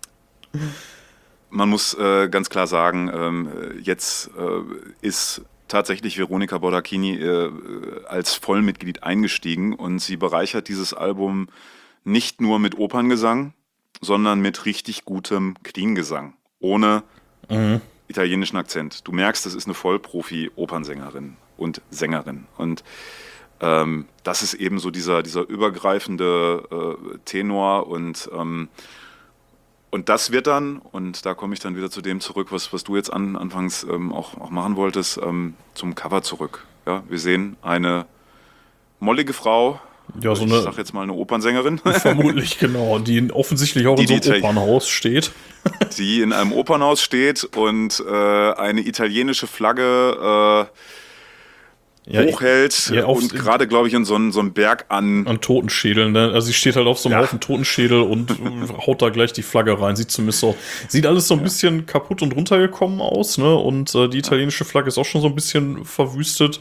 Speaker 3: man muss äh, ganz klar sagen, ähm, jetzt äh, ist tatsächlich Veronica Bordacchini äh, als Vollmitglied eingestiegen und sie bereichert dieses Album nicht nur mit Operngesang, sondern mit richtig gutem Clean-Gesang, ohne
Speaker 2: Mhm.
Speaker 3: italienischen Akzent. Du merkst, das ist eine Vollprofi-Opernsängerin und Sängerin. Und ähm, das ist eben so dieser, dieser übergreifende äh, Tenor und ähm, Und das wird dann, und da komme ich dann wieder zu dem zurück, was, was du jetzt an, anfangs ähm, auch, auch machen wolltest, ähm, zum Cover zurück. Ja, wir sehen eine mollige Frau,
Speaker 2: Ja, so
Speaker 3: ich
Speaker 2: eine,
Speaker 3: sag jetzt mal eine Opernsängerin,
Speaker 2: vermutlich, genau, die offensichtlich auch
Speaker 3: Die
Speaker 2: in so einem
Speaker 3: die Ital-
Speaker 2: Opernhaus steht.
Speaker 3: die in einem Opernhaus steht und äh, eine italienische Flagge äh,
Speaker 2: Ja,
Speaker 3: hochhält
Speaker 2: ja, auf-
Speaker 3: und gerade, glaube ich, in so einen, so einen Berg an.
Speaker 2: An Totenschädeln, ne? Also sie steht halt auf so einem
Speaker 3: Ja.
Speaker 2: Haufen Totenschädel und äh, haut da gleich die Flagge rein. Sieht zumindest so, sieht alles so ein bisschen kaputt und runtergekommen aus, ne? Und äh, die italienische Flagge ist auch schon so ein bisschen verwüstet.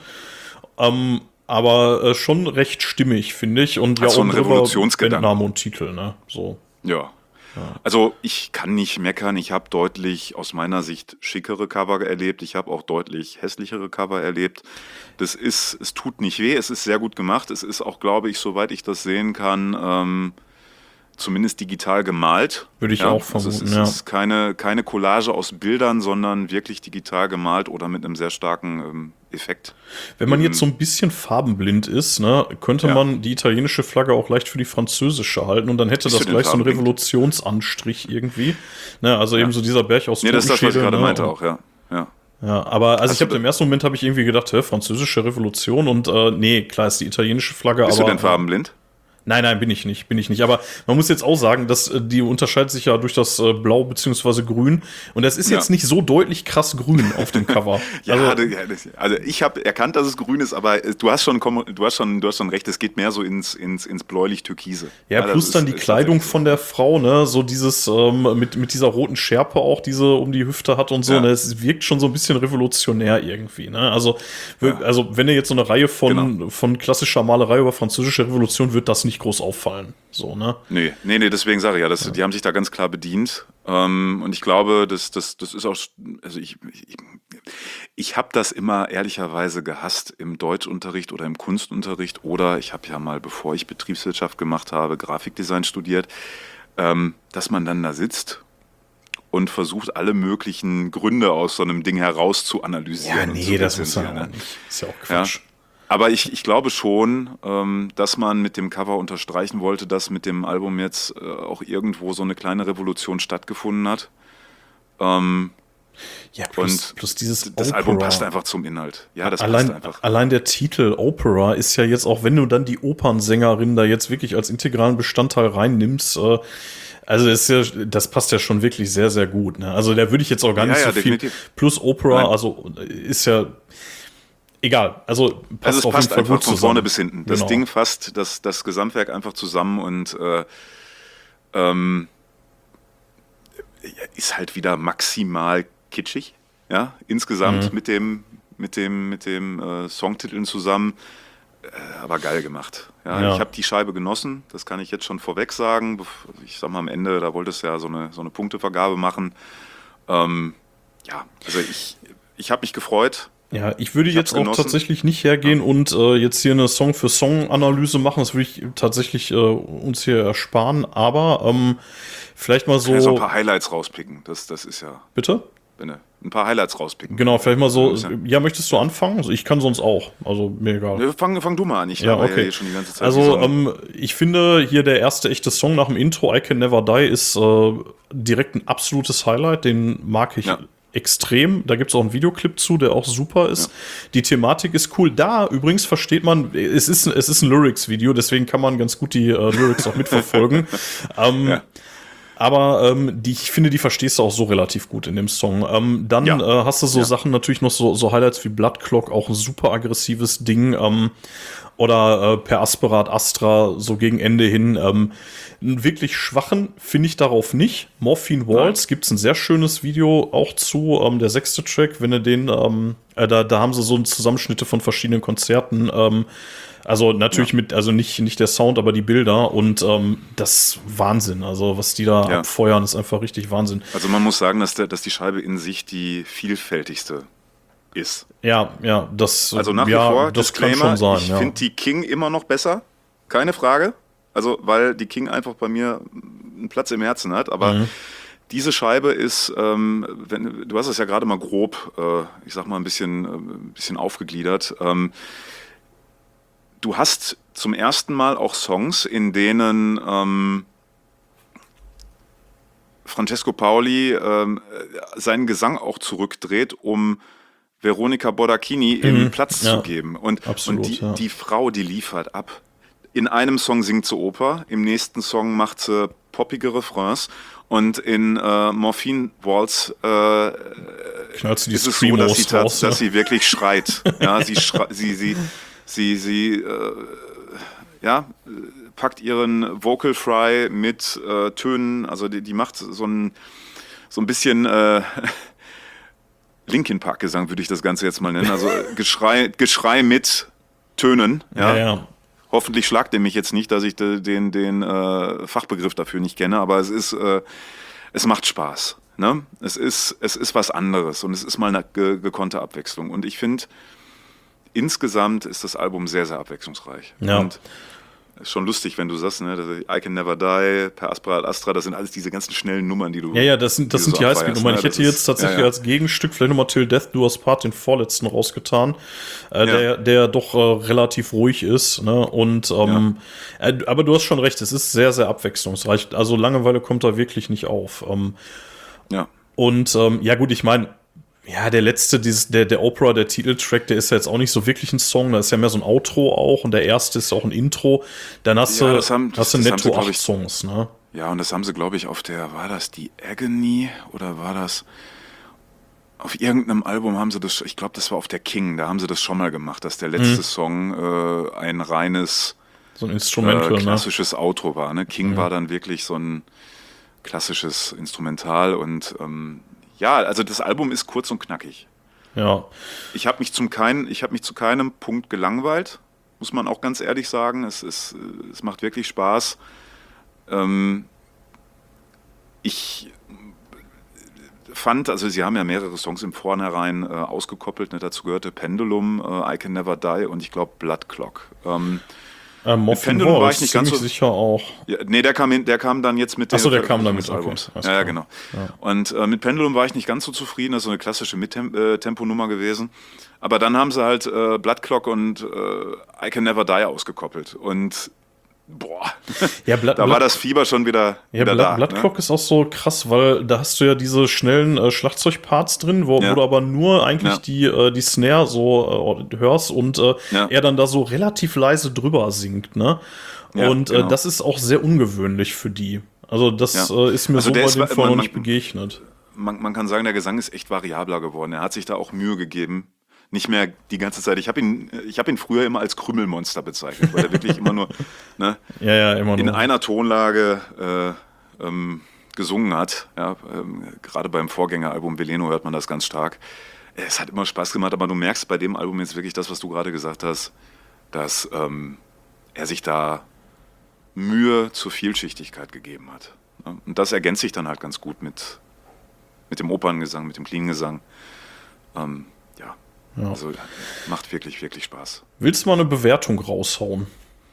Speaker 2: Ähm, aber äh, schon recht stimmig, finde ich. Und
Speaker 3: Hat
Speaker 2: ja,
Speaker 3: so einen
Speaker 2: und drüber
Speaker 3: Revolutionsgedanken.
Speaker 2: Bandname und Titel, ne? So.
Speaker 3: Ja. Also ich kann nicht meckern. Ich habe deutlich aus meiner Sicht schickere Cover erlebt. Ich habe auch deutlich hässlichere Cover erlebt. Das ist, es tut nicht weh. Es ist sehr gut gemacht. Es ist auch, glaube ich, soweit ich das sehen kann, ähm, zumindest digital gemalt.
Speaker 2: Würde ich
Speaker 3: ja?
Speaker 2: auch
Speaker 3: Also es
Speaker 2: vermuten,
Speaker 3: ist,
Speaker 2: ja.
Speaker 3: es ist keine, keine Collage aus Bildern, sondern wirklich digital gemalt oder mit einem sehr starken ähm, Effekt.
Speaker 2: Wenn man jetzt so ein bisschen farbenblind ist, ne, könnte
Speaker 3: Ja.
Speaker 2: man die italienische Flagge auch leicht für die französische halten und dann hätte
Speaker 3: Bist
Speaker 2: das
Speaker 3: du denn
Speaker 2: gleich so einen
Speaker 3: farbenblind?
Speaker 2: Revolutionsanstrich irgendwie. Ne, also eben so dieser Berg aus
Speaker 3: Nee, das ist das, was ich
Speaker 2: Totenschädeln,
Speaker 3: gerade
Speaker 2: ne,
Speaker 3: meinte
Speaker 2: und-
Speaker 3: auch, ja. ja.
Speaker 2: Ja, aber also
Speaker 3: Hast
Speaker 2: ich
Speaker 3: du
Speaker 2: habe
Speaker 3: da-
Speaker 2: im ersten Moment habe ich irgendwie gedacht, hä, französische Revolution und äh, nee, klar ist die italienische Flagge,
Speaker 3: Bist
Speaker 2: aber
Speaker 3: du denn farbenblind?
Speaker 2: Nein, nein, bin ich nicht, bin ich nicht. Aber man muss jetzt auch sagen, dass äh, die unterscheidet sich ja durch das äh, Blau beziehungsweise Grün. Und das ist
Speaker 3: Ja.
Speaker 2: jetzt nicht so deutlich krass grün auf dem Cover.
Speaker 3: Ja,
Speaker 2: also,
Speaker 3: du- ja, das- also ich habe erkannt, dass es grün ist, aber äh, du hast schon, kom- du hast schon, du hast schon recht, es geht mehr so ins, ins, ins bläulich-türkise.
Speaker 2: ja,
Speaker 3: das
Speaker 2: plus
Speaker 3: ist-
Speaker 2: dann die
Speaker 3: ist
Speaker 2: Kleidung
Speaker 3: tatsächlich so.
Speaker 2: von der Frau, ne, so dieses ähm, mit, mit dieser roten Schärpe auch, diese um die Hüfte hat und so,
Speaker 3: Ja.
Speaker 2: ne, es wirkt schon so ein bisschen revolutionär irgendwie, ne, also, wir, also wenn ihr jetzt so eine Reihe von,
Speaker 3: Genau.
Speaker 2: von klassischer Malerei über französische Revolution, wird das nicht groß auffallen, so, ne.
Speaker 3: Nee, nee, nee, deswegen sage ich ja, das, die haben sich da ganz klar bedient. Ähm, und ich glaube, das, das, das ist auch, also ich, ich, ich habe das immer ehrlicherweise gehasst im Deutschunterricht oder im Kunstunterricht oder ich habe ja mal, bevor ich Betriebswirtschaft gemacht habe, Grafikdesign studiert, ähm, dass man dann da sitzt und versucht, alle möglichen Gründe aus so einem Ding heraus zu analysieren. und zu rezensieren, ne?
Speaker 2: Ist ja auch
Speaker 3: Ja.
Speaker 2: Quatsch.
Speaker 3: Aber ich, ich glaube schon, ähm, dass man mit dem Cover unterstreichen wollte, dass mit dem Album jetzt äh, auch irgendwo so eine kleine Revolution stattgefunden hat. Ähm,
Speaker 2: Ja, plus,
Speaker 3: und
Speaker 2: plus dieses
Speaker 3: das
Speaker 2: Opera.
Speaker 3: Album passt einfach zum Inhalt. Ja, das
Speaker 2: allein,
Speaker 3: passt einfach.
Speaker 2: allein der Titel Opera ist ja jetzt, auch wenn du dann die Opernsängerin da jetzt wirklich als integralen Bestandteil reinnimmst, äh, also ist ja, das passt ja schon wirklich sehr, sehr gut. Ne? Also da würde ich jetzt auch gar
Speaker 3: Ja,
Speaker 2: nicht
Speaker 3: ja,
Speaker 2: so viel.
Speaker 3: definitiv.
Speaker 2: Plus Opera,
Speaker 3: Nein.
Speaker 2: also ist ja egal. Also passt
Speaker 3: Also es
Speaker 2: auf
Speaker 3: passt
Speaker 2: jeden Fall
Speaker 3: einfach
Speaker 2: gut
Speaker 3: von
Speaker 2: zusammen.
Speaker 3: vorne bis hinten. Das
Speaker 2: Genau.
Speaker 3: Ding fasst das, das Gesamtwerk einfach zusammen und äh, ähm, ist halt wieder maximal kitschig. Ja, insgesamt
Speaker 2: Mhm.
Speaker 3: mit dem, mit dem, mit dem äh, Songtiteln zusammen. Äh, aber geil gemacht. Ja,
Speaker 2: Ja.
Speaker 3: Ich habe die Scheibe genossen, das kann ich jetzt schon vorweg sagen. Bef- Ich sag mal am Ende, da wollte es ja so eine, so eine Punktevergabe machen. Ähm, ja, also ich, ich habe mich gefreut.
Speaker 2: Ja, ich würde
Speaker 3: Ich
Speaker 2: jetzt
Speaker 3: hab's
Speaker 2: auch
Speaker 3: genossen.
Speaker 2: tatsächlich nicht hergehen und äh, jetzt hier eine Song-für-Song-Analyse machen. Das würde ich tatsächlich äh, uns hier ersparen. Aber ähm, vielleicht mal
Speaker 3: Ich kann jetzt noch ein
Speaker 2: so.
Speaker 3: paar Highlights rauspicken. Das, das ist ja,
Speaker 2: Bitte?
Speaker 3: wenn du ein paar Highlights rauspicken.
Speaker 2: Genau, vielleicht mal so.
Speaker 3: Ja.
Speaker 2: Ja, möchtest du anfangen? Also ich kann sonst auch. Also mir egal.
Speaker 3: Ne, Fang, fang du mal an. Ich
Speaker 2: Ja,
Speaker 3: laber
Speaker 2: okay.
Speaker 3: hier schon die ganze Zeit. wie
Speaker 2: Also,
Speaker 3: so ein-
Speaker 2: ähm, ich finde hier der erste echte Song nach dem Intro, I Can Never Die, ist äh, direkt ein absolutes Highlight. Den mag ich
Speaker 3: Ja.
Speaker 2: extrem. Da gibt es auch einen Videoclip zu, der auch super ist. Die Thematik ist cool. Da übrigens versteht man, es ist, es ist ein Lyrics-Video, deswegen kann man ganz gut die äh, Lyrics auch mitverfolgen. ähm,
Speaker 3: Ja.
Speaker 2: Aber ähm, die, ich finde, die verstehst du auch so relativ gut in dem Song. Ähm, dann
Speaker 3: Ja.
Speaker 2: äh, hast du so
Speaker 3: Ja.
Speaker 2: Sachen natürlich noch so, so Highlights wie Blood Clock, auch ein super aggressives Ding. Ähm, oder äh, Per Aspera ad Astra, so gegen Ende hin. Ähm, einen wirklich schwachen finde ich darauf nicht. Morphine Waltz gibt es ein sehr schönes Video auch zu. Ähm, der sechste Track, wenn ihr den, ähm, äh, da, da haben sie so Zusammenschnitte von verschiedenen Konzerten. Ähm, also natürlich mit, also nicht, nicht der Sound, aber die Bilder. Und ähm, das ist Wahnsinn. Also was die da
Speaker 3: Ja.
Speaker 2: abfeuern, ist einfach richtig Wahnsinn.
Speaker 3: Also man muss sagen, dass, der, dass die Scheibe in sich die vielfältigste ist.
Speaker 2: Ja, ja, das,
Speaker 3: Also nach
Speaker 2: ja,
Speaker 3: wie vor,
Speaker 2: das kann
Speaker 3: Disclaimer,
Speaker 2: schon sein.
Speaker 3: ich
Speaker 2: Ja.
Speaker 3: finde die King immer noch besser. Keine Frage. Also, weil die King einfach bei mir einen Platz im Herzen hat. Aber
Speaker 2: Mhm.
Speaker 3: diese Scheibe ist, ähm, wenn, du hast es ja gerade mal grob, äh, ich sag mal, ein bisschen, äh, ein bisschen aufgegliedert. Ähm, du hast zum ersten Mal auch Songs, in denen ähm, Francesco Paoli ähm, seinen Gesang auch zurückdreht, um Veronica Bordacchini
Speaker 2: Mhm,
Speaker 3: eben Platz
Speaker 2: ja,
Speaker 3: zu geben. Und,
Speaker 2: absolut,
Speaker 3: und die,
Speaker 2: ja.
Speaker 3: die Frau, die liefert ab. In einem Song singt sie Oper, im nächsten Song macht sie poppige Refrains und in äh, Morphine Waltz äh,
Speaker 2: Knallt sie die
Speaker 3: ist es so, dass sie,
Speaker 2: Screamos
Speaker 3: tats-
Speaker 2: raus, ne?
Speaker 3: dass sie wirklich schreit. Ja, sie, schrei sie, sie, sie, sie äh, ja, äh, packt ihren Vocal Fry mit äh, Tönen, also die, die macht so ein, so ein bisschen äh, Linkin Park Gesang, würde ich das Ganze jetzt mal nennen. Also äh, Geschrei, Geschrei mit Tönen. Ja,
Speaker 2: Ja, ja.
Speaker 3: Hoffentlich schlagt ihr mich jetzt nicht, dass ich de, den, den äh, Fachbegriff dafür nicht kenne, aber es ist, äh, es macht Spaß. Ne? Es ist, es ist was anderes und es ist mal eine ge gekonnte Abwechslung. Und ich finde, insgesamt ist das Album sehr, sehr abwechslungsreich.
Speaker 2: Ja.
Speaker 3: Und ist schon lustig, wenn du sagst, ne, I Can Never Die, Per Aspera ad Astra, das sind alles diese ganzen schnellen Nummern, die du.
Speaker 2: Ja, ja, das sind, das
Speaker 3: die
Speaker 2: sind
Speaker 3: du
Speaker 2: die
Speaker 3: so
Speaker 2: Highspeed-Nummern.
Speaker 3: abfeierst,
Speaker 2: Ich
Speaker 3: ne?
Speaker 2: hätte
Speaker 3: Das
Speaker 2: jetzt
Speaker 3: ist-
Speaker 2: tatsächlich
Speaker 3: ja, ja.
Speaker 2: als Gegenstück vielleicht nochmal Till Death Do Us Part, den vorletzten, rausgetan, äh,
Speaker 3: Ja.
Speaker 2: der, der doch äh, relativ ruhig ist. Ne? Und ähm, äh, aber du hast schon recht, es ist sehr, sehr abwechslungsreich. Also Langeweile kommt da wirklich nicht auf. Ähm,
Speaker 3: Ja.
Speaker 2: und ähm, ja gut, ich meine, ja, der letzte, dieses, der, der Opera, der Titeltrack, der ist ja jetzt auch nicht so wirklich ein Song, da ist ja mehr so ein Outro auch und der erste ist auch ein Intro. Dann hast
Speaker 3: Ja,
Speaker 2: du,
Speaker 3: das haben-
Speaker 2: hast du
Speaker 3: das haben
Speaker 2: netto
Speaker 3: sie, glaub
Speaker 2: acht
Speaker 3: ich-
Speaker 2: Songs, ne?
Speaker 3: Ja, und das haben sie, glaube ich, auf der, war das die Agony oder war das auf irgendeinem Album haben sie das, ich glaube, das war auf der King, da haben sie das schon mal gemacht, dass der letzte
Speaker 2: Mhm.
Speaker 3: Song äh, ein reines
Speaker 2: So ein
Speaker 3: äh,
Speaker 2: Instrumental, ne?
Speaker 3: klassisches Outro war. Ne? King war dann wirklich so ein klassisches Instrumental und ähm, ja, also das Album ist kurz und knackig.
Speaker 2: Ja.
Speaker 3: Ich habe mich zum keinen, ich habe mich zu keinem Punkt gelangweilt, muss man auch ganz ehrlich sagen. Es ist, äh, es macht wirklich Spaß. Ähm, ich fand, also sie haben ja mehrere Songs im Vornherein äh, ausgekoppelt. Ne? Dazu gehörte Pendulum, äh, I Can Never Die und ich glaube Blood Clock. Ähm,
Speaker 2: Ähm, Morphin
Speaker 3: Pendulum war
Speaker 2: Waltz,
Speaker 3: ich nicht ganz
Speaker 2: ziemlich
Speaker 3: so-
Speaker 2: sicher auch.
Speaker 3: ja, nee, der kam, in, der kam dann jetzt mit
Speaker 2: Ach so,
Speaker 3: der
Speaker 2: der kam dann
Speaker 3: Veröffentlichung
Speaker 2: mit,
Speaker 3: des
Speaker 2: okay,
Speaker 3: Albums.
Speaker 2: alles
Speaker 3: Ja, ja,
Speaker 2: klar.
Speaker 3: genau.
Speaker 2: Ja.
Speaker 3: Und äh, mit Pendulum war ich nicht ganz so zufrieden, das ist so eine klassische Mittempo-Nummer gewesen. Aber dann haben sie halt äh, Blood Clock und äh, I Can Never Die ausgekoppelt. Und boah,
Speaker 2: Ja, Blood,
Speaker 3: da war das Fieber schon wieder,
Speaker 2: Ja,
Speaker 3: wieder
Speaker 2: Blood,
Speaker 3: da.
Speaker 2: Blood
Speaker 3: ne?
Speaker 2: Clock ist auch so krass, weil da hast du ja diese schnellen äh, Schlagzeugparts drin, wo,
Speaker 3: Ja.
Speaker 2: wo du aber nur eigentlich
Speaker 3: Ja.
Speaker 2: die, äh, die Snare so äh, hörst und äh,
Speaker 3: Ja.
Speaker 2: er dann da so relativ leise drüber singt, ne?
Speaker 3: Ja,
Speaker 2: und äh,
Speaker 3: genau.
Speaker 2: das ist auch sehr ungewöhnlich für die. Also das
Speaker 3: Ja.
Speaker 2: äh, ist mir
Speaker 3: Also
Speaker 2: so
Speaker 3: der
Speaker 2: bei
Speaker 3: ist-
Speaker 2: dem vorher
Speaker 3: man-
Speaker 2: noch
Speaker 3: man-
Speaker 2: nicht begegnet.
Speaker 3: Man, man kann sagen, der Gesang ist echt variabler geworden. Er hat sich da auch Mühe gegeben. Nicht mehr die ganze Zeit. Ich habe ihn, ich hab ihn früher immer als Krümelmonster bezeichnet, weil er wirklich immer nur ne,
Speaker 2: Ja, ja, immer
Speaker 3: in
Speaker 2: nur.
Speaker 3: einer Tonlage äh, ähm, gesungen hat. Ja, ähm, gerade beim Vorgängeralbum Veleno hört man das ganz stark. Es hat immer Spaß gemacht, aber du merkst bei dem Album jetzt wirklich das, was du gerade gesagt hast, dass ähm, er sich da Mühe zur Vielschichtigkeit gegeben hat. Ja, und das ergänzt sich dann halt ganz gut mit, mit dem Operngesang, mit dem Clean-Gesang. Ähm, ja,
Speaker 2: Ja.
Speaker 3: also macht wirklich, wirklich Spaß.
Speaker 2: Willst du mal eine Bewertung raushauen?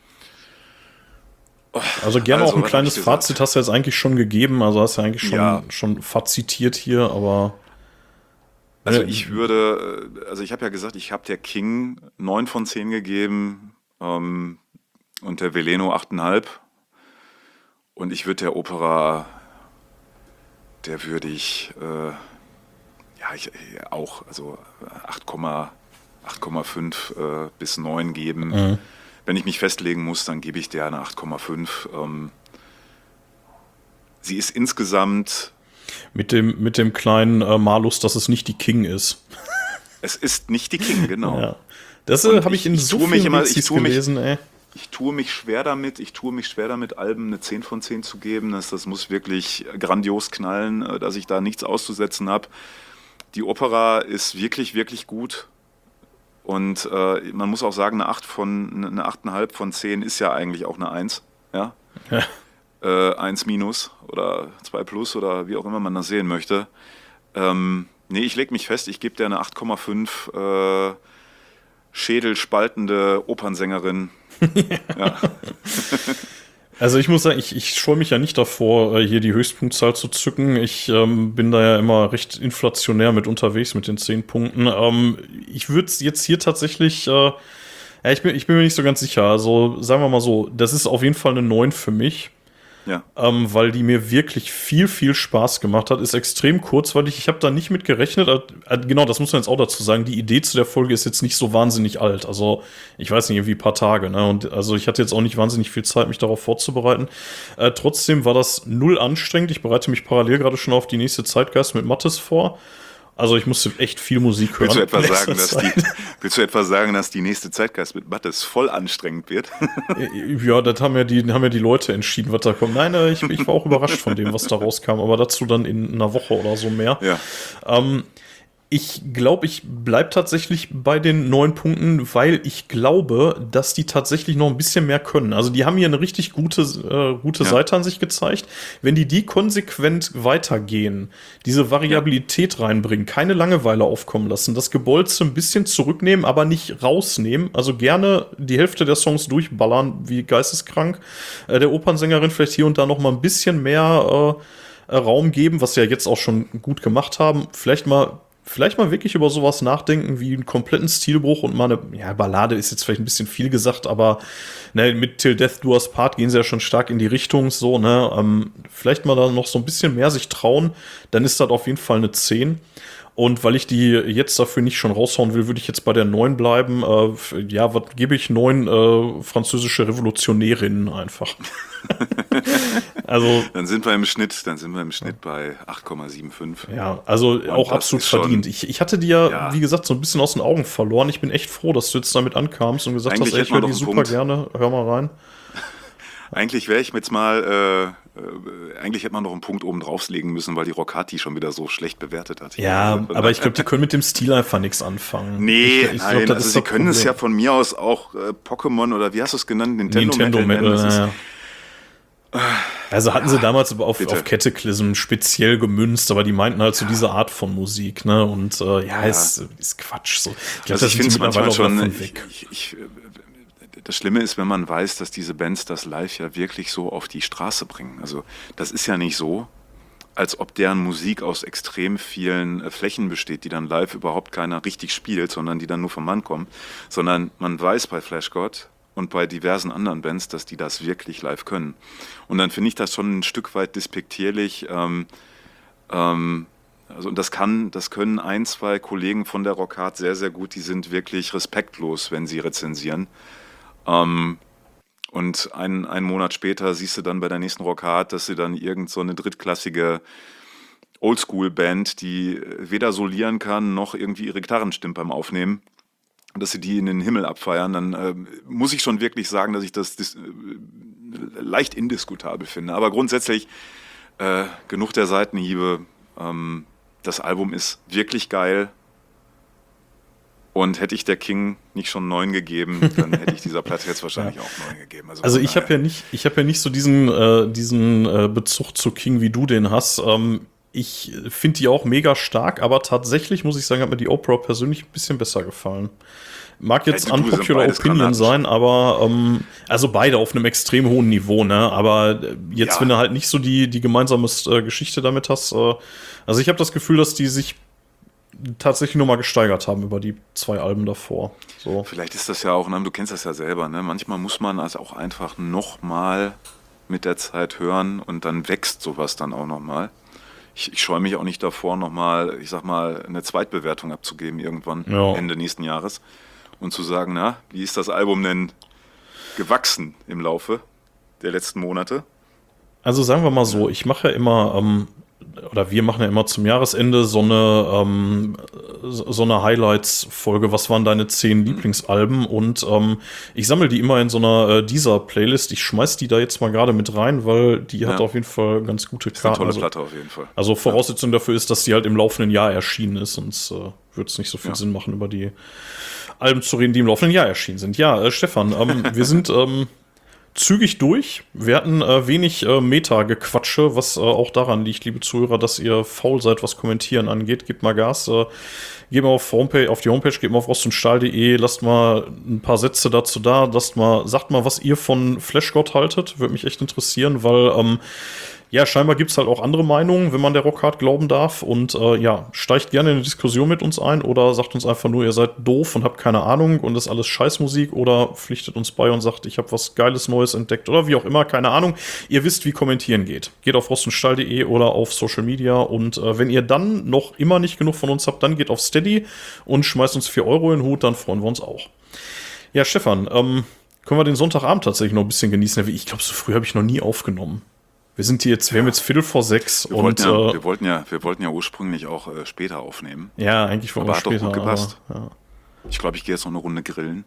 Speaker 2: Also gerne
Speaker 3: also,
Speaker 2: auch ein
Speaker 3: was
Speaker 2: kleines
Speaker 3: hab ich gesagt?
Speaker 2: Fazit hast du jetzt eigentlich schon gegeben, also hast du eigentlich schon,
Speaker 3: Ja.
Speaker 2: schon fazitiert hier, aber
Speaker 3: Also
Speaker 2: Äh,
Speaker 3: ich würde, äh, also ich habe ja gesagt, ich habe der King neun von zehn gegeben ähm, und der Veleno acht Komma fünf. Und ich würde der Opera, der würde ich, äh, ja, ich, äh, auch, also acht Komma fünf äh, bis neun geben.
Speaker 2: Mhm.
Speaker 3: Wenn ich mich festlegen muss, dann gebe ich der eine acht Komma fünf. Ähm, sie ist insgesamt,
Speaker 2: mit dem, mit dem kleinen äh, Malus, dass es nicht die King ist.
Speaker 3: es ist nicht die King, genau.
Speaker 2: Ja. Das
Speaker 3: Und
Speaker 2: äh, habe ich
Speaker 3: ich-
Speaker 2: in
Speaker 3: ich
Speaker 2: so
Speaker 3: tue mich
Speaker 2: vielen
Speaker 3: immer- ich
Speaker 2: Wixis
Speaker 3: tue mich-
Speaker 2: gelesen, ey.
Speaker 3: Ich tue mich schwer damit, ich tue mich schwer damit, Alben eine zehn von zehn zu geben. Das, das muss wirklich grandios knallen, äh, dass ich da nichts auszusetzen habe. Die Opera ist wirklich, wirklich gut. Und äh, man muss auch sagen, eine acht von, eine acht Komma fünf von zehn ist ja eigentlich auch eine eins. Ja?
Speaker 2: Ja.
Speaker 3: Äh, eins minus oder zwei plus oder wie auch immer man das sehen möchte. Ähm, nee, ich lege mich fest, ich gebe der eine acht Komma fünf äh, schädelspaltende Opernsängerin. Ja.
Speaker 2: Also ich muss sagen, ich, ich scheue mich ja nicht davor, äh, hier die Höchstpunktzahl zu zücken. Ich ähm, bin da ja immer recht inflationär mit unterwegs mit den zehn Punkten. Ähm, ich würde jetzt hier tatsächlich äh, Ja, ich bin, ich bin mir nicht so ganz sicher. Also sagen wir mal so, das ist auf jeden Fall eine neun für mich.
Speaker 3: Ja.
Speaker 2: Ähm, weil die mir wirklich viel, viel Spaß gemacht hat. Ist extrem kurzweilig. Ich habe da nicht mit gerechnet. Äh, genau, das muss man jetzt auch dazu sagen. Die Idee zu der Folge ist jetzt nicht so wahnsinnig alt. Also, ich weiß nicht, irgendwie ein paar Tage. Ne? Und also ich hatte jetzt auch nicht wahnsinnig viel Zeit, mich darauf vorzubereiten. Äh, trotzdem war das null anstrengend. Ich bereite mich parallel gerade schon auf die nächste Zeitgeist mit Mattes vor. Also ich musste echt viel Musik hören.
Speaker 3: Willst du etwa sagen, dass die, willst du etwa sagen, dass die nächste Zeitgeist mit Mattes voll anstrengend wird?
Speaker 2: Ja, das haben ja die, haben ja die Leute entschieden, was da kommt. Nein, ich, ich war auch überrascht von dem, was da rauskam, aber dazu dann in einer Woche oder so mehr.
Speaker 3: Ja.
Speaker 2: Ähm, Ich glaube, ich bleibe tatsächlich bei den neun Punkten, weil ich glaube, dass die tatsächlich noch ein bisschen mehr können. Also die haben hier eine richtig gute, äh, gute
Speaker 3: Ja.
Speaker 2: Seite an sich gezeigt. Wenn die die konsequent weitergehen, diese Variabilität reinbringen, keine Langeweile aufkommen lassen, das Gebolze ein bisschen zurücknehmen, aber nicht rausnehmen. Also gerne die Hälfte der Songs durchballern, wie geisteskrank. Äh, der Opernsängerin vielleicht hier und da noch mal ein bisschen mehr äh, Raum geben, was sie ja jetzt auch schon gut gemacht haben. Vielleicht mal Vielleicht mal wirklich über sowas nachdenken, wie einen kompletten Stilbruch und mal eine, ja, Ballade ist jetzt vielleicht ein bisschen viel gesagt, aber ne, mit Till Death Do Us Part gehen sie ja schon stark in die Richtung, so, ne, ähm, vielleicht mal da noch so ein bisschen mehr sich trauen, dann ist das auf jeden Fall eine zehn. Und weil ich die jetzt dafür nicht schon raushauen will, würde ich jetzt bei der neun bleiben. Äh, ja, was gebe ich? neun äh, französische Revolutionärinnen einfach. Also,
Speaker 3: Dann sind wir im Schnitt, dann sind wir im Schnitt bei acht Komma fünfundsiebzig.
Speaker 2: ja, also auch
Speaker 3: das
Speaker 2: absolut
Speaker 3: ist schon-
Speaker 2: verdient. Ich, ich hatte die ja,
Speaker 3: Ja.
Speaker 2: wie gesagt, so ein bisschen aus den Augen verloren. Ich bin echt froh, dass du jetzt damit ankamst und gesagt
Speaker 3: Eigentlich
Speaker 2: hast, ey, ich
Speaker 3: hätten wir
Speaker 2: höre die
Speaker 3: doch
Speaker 2: super
Speaker 3: einen Punkt.
Speaker 2: gerne. Hör mal rein.
Speaker 3: Eigentlich wäre ich jetzt mal, äh, äh, eigentlich hätte man noch einen Punkt oben drauflegen müssen, weil die Rocati schon wieder so schlecht bewertet hat.
Speaker 2: Ja,
Speaker 3: Also,
Speaker 2: aber ich glaube, die können mit dem Stil einfach nichts anfangen.
Speaker 3: Nee,
Speaker 2: ich, ich glaub,
Speaker 3: nein,
Speaker 2: das
Speaker 3: also
Speaker 2: ist
Speaker 3: sie
Speaker 2: das
Speaker 3: können es ja
Speaker 2: Problem.
Speaker 3: von mir aus auch äh, Pokémon oder wie hast du es genannt? Nintendo,
Speaker 2: Nintendo
Speaker 3: Metal nennen.
Speaker 2: Metal.
Speaker 3: Das ist,
Speaker 2: Ja. Also hatten sie damals aber auf,
Speaker 3: bitte.
Speaker 2: auf Cataclysm speziell gemünzt, aber die meinten halt so diese Art von Musik, ne? Und äh, ja, Ist, ist Quatsch. So. Ich glaub,
Speaker 3: Also ich
Speaker 2: sind
Speaker 3: finde
Speaker 2: sie
Speaker 3: es manchmal
Speaker 2: mittlerweile auch
Speaker 3: schon,
Speaker 2: davon
Speaker 3: ich,
Speaker 2: weg.
Speaker 3: ich, ich, das Schlimme ist, wenn man weiß, dass diese Bands das live ja wirklich so auf die Straße bringen. Also das ist ja nicht so, als ob deren Musik aus extrem vielen äh, Flächen besteht, die dann live überhaupt keiner richtig spielt, sondern die dann nur vom Mann kommen. Sondern man weiß bei Flash God und bei diversen anderen Bands, dass die das wirklich live können. Und dann finde ich das schon ein Stück weit despektierlich. Ähm, ähm, also und das kann, das können ein, zwei Kollegen von der Rockhard sehr, sehr gut. Die sind wirklich respektlos, wenn sie rezensieren. Ähm, und ein, einen Monat später siehst du dann bei der nächsten Rockhard, dass sie dann irgend so eine drittklassige Oldschool-Band, die weder solieren kann, noch irgendwie ihre Gitarrenstimmen beim Aufnehmen, dass sie die in den Himmel abfeiern, dann äh, muss ich schon wirklich sagen, dass ich das, das äh, leicht indiskutabel finde. Aber grundsätzlich äh, genug der Seitenhiebe. Ähm, das Album ist wirklich geil. Und hätte ich der King nicht schon neun gegeben, dann hätte ich dieser Platte jetzt wahrscheinlich
Speaker 2: Ja.
Speaker 3: auch neun gegeben. Also,
Speaker 2: Also
Speaker 3: von
Speaker 2: ich habe
Speaker 3: daher-
Speaker 2: ja nicht, ich habe ja nicht so diesen, äh, diesen äh, Bezug zu King, wie du den hast. Ähm, ich finde die auch mega stark, aber tatsächlich muss ich sagen, hat mir die Oprah persönlich ein bisschen besser gefallen. Mag jetzt
Speaker 3: Ja, du, du, sind
Speaker 2: unpopular
Speaker 3: beides
Speaker 2: Opinion
Speaker 3: Granaten.
Speaker 2: sein, aber ähm, also beide auf einem extrem hohen Niveau, ne? Aber äh, jetzt,
Speaker 3: Ja.
Speaker 2: wenn du halt nicht so die, die gemeinsame äh, Geschichte damit hast, äh, also ich habe das Gefühl, dass die sich tatsächlich nochmal gesteigert haben über die zwei Alben davor. So.
Speaker 3: Vielleicht ist das ja auch, ne, du kennst das ja selber, ne? Manchmal muss man also auch einfach nochmal mit der Zeit hören und dann wächst sowas dann auch nochmal. Ich, ich scheue mich auch nicht davor, nochmal, ich sag mal, eine Zweitbewertung abzugeben irgendwann
Speaker 2: Ja.
Speaker 3: Ende nächsten Jahres und zu sagen, na, wie ist das Album denn gewachsen im Laufe der letzten Monate?
Speaker 2: Also sagen wir mal so, ich mache ja immer, ähm, oder wir machen ja immer zum Jahresende so eine, ähm, so so eine Highlights-Folge. Was waren deine zehn Lieblingsalben? Und ähm, ich sammle die immer in so einer äh, Deezer-Playlist. Ich schmeiß die da jetzt mal gerade mit rein, weil die hat
Speaker 3: Ja.
Speaker 2: auf jeden Fall ganz gute
Speaker 3: Das ist eine
Speaker 2: Karten.
Speaker 3: tolle
Speaker 2: Also,
Speaker 3: Platte auf jeden Fall.
Speaker 2: also Voraussetzung dafür ist, dass die halt im laufenden Jahr erschienen ist, sonst äh, würde es nicht so viel
Speaker 3: Ja.
Speaker 2: Sinn machen, über die Alben zu reden, die im laufenden Jahr erschienen sind. Ja, äh, Stefan, ähm, wir sind ähm, zügig durch. Wir hatten äh, wenig äh, Meta-Gequatsche, was äh, auch daran liegt, liebe Zuhörer, dass ihr faul seid, was Kommentieren angeht. Gebt mal Gas. Äh, geht mal auf, Homepage, auf die Homepage, geht mal auf rostundstahl punkt de, lasst mal ein paar Sätze dazu da, lasst mal, sagt mal, was ihr von Flashgod haltet. Würde mich echt interessieren, weil ähm, ja, scheinbar gibt es halt auch andere Meinungen, wenn man der Rockhard glauben darf. Und äh, ja, steigt gerne in eine Diskussion mit uns ein oder sagt uns einfach nur, ihr seid doof und habt keine Ahnung und das ist alles Scheißmusik oder pflichtet uns bei und sagt, ich habe was Geiles Neues entdeckt oder wie auch immer, keine Ahnung. Ihr wisst, wie kommentieren geht. Geht auf rostenstall punkt de oder auf Social Media und äh, wenn ihr dann noch immer nicht genug von uns habt, dann geht auf Steady und schmeißt uns vier Euro in den Hut, dann freuen wir uns auch. Ja, Stefan, ähm, können wir den Sonntagabend tatsächlich noch ein bisschen genießen? Ich glaube, so früh habe ich noch nie aufgenommen. Wir sind hier jetzt, wir haben jetzt Viertel vor sechs
Speaker 3: wir
Speaker 2: und
Speaker 3: wollten ja,
Speaker 2: äh,
Speaker 3: wir wollten ja, wir wollten ja ursprünglich auch äh, später aufnehmen.
Speaker 2: Ja, eigentlich wollen wir
Speaker 3: aber
Speaker 2: später.
Speaker 3: Hat doch gut gepasst.
Speaker 2: Aber, ja.
Speaker 3: Ich glaube, ich gehe jetzt noch eine Runde grillen.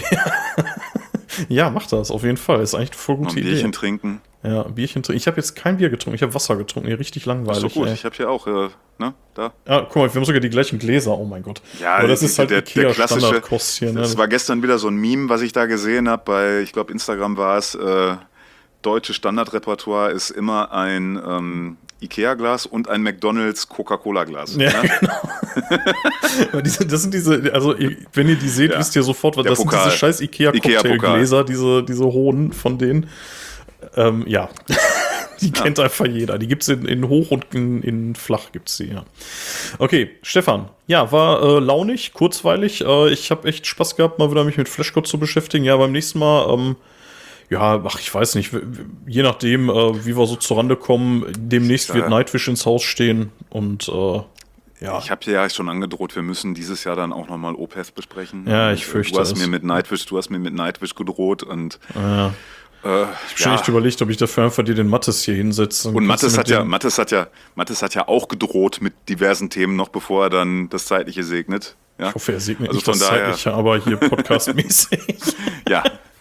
Speaker 2: Ja, mach das auf jeden Fall. Ist eigentlich eine voll gute
Speaker 3: noch ein
Speaker 2: Idee.
Speaker 3: Bierchen trinken.
Speaker 2: Ja, Bierchen trinken. Ich habe jetzt kein Bier getrunken. Ich habe Wasser getrunken. Hier richtig langweilig.
Speaker 3: Das ist doch gut.
Speaker 2: Ey.
Speaker 3: Ich habe hier auch, äh, ne, da.
Speaker 2: Ja, guck mal, wir haben sogar die gleichen Gläser. Oh mein Gott.
Speaker 3: Ja,
Speaker 2: aber das
Speaker 3: die,
Speaker 2: ist halt
Speaker 3: der, der klassische.
Speaker 2: Standardkost hier. Ne?
Speaker 3: Das war gestern wieder so ein Meme, was ich da gesehen habe. Bei, ich glaube, Instagram war es. Äh, deutsche Standardrepertoire ist immer ein ähm, Ikea-Glas und ein McDonald's Coca-Cola-Glas.
Speaker 2: Ja,
Speaker 3: ne?
Speaker 2: genau. diese, das sind diese, also wenn ihr die seht,
Speaker 3: Ja.
Speaker 2: wisst ihr sofort, was
Speaker 3: Der
Speaker 2: das
Speaker 3: Pokal.
Speaker 2: sind diese scheiß Ikea-Cocktailgläser,
Speaker 3: Ikea-Pokal.
Speaker 2: diese, diese hohen von denen. Ähm, ja. Die
Speaker 3: Ja.
Speaker 2: kennt einfach jeder. Die gibt's in, in hoch und in, in flach gibt's die, ja. Okay, Stefan. Ja, war äh, launig, kurzweilig. Äh, ich habe echt Spaß gehabt, mal wieder mich mit Flashcode zu beschäftigen. Ja, beim nächsten Mal, ähm, ja, ach, ich weiß nicht, je nachdem, äh, wie wir so zurande kommen, demnächst wird
Speaker 3: Ja.
Speaker 2: Nightwish ins Haus stehen und äh, ja.
Speaker 3: Ich habe dir ja schon angedroht, wir müssen dieses Jahr dann auch nochmal Opeth besprechen.
Speaker 2: Ja, ich
Speaker 3: Und, äh,
Speaker 2: fürchte
Speaker 3: Du hast
Speaker 2: es.
Speaker 3: mir mit Nightwish, du hast mir mit Nightwish gedroht und
Speaker 2: Ja.
Speaker 3: äh,
Speaker 2: Ich habe schon
Speaker 3: ja.
Speaker 2: echt überlegt, ob ich dafür einfach dir den Mattes hier hinsetze.
Speaker 3: Und Mattes hat ja, Mattes hat ja, Mattes hat ja auch gedroht mit diversen Themen noch, bevor er dann das Zeitliche segnet. Ja?
Speaker 2: Ich hoffe, er segnet
Speaker 3: Also
Speaker 2: nicht
Speaker 3: von
Speaker 2: das
Speaker 3: daher-
Speaker 2: Zeitliche, aber hier podcastmäßig.
Speaker 3: Ja,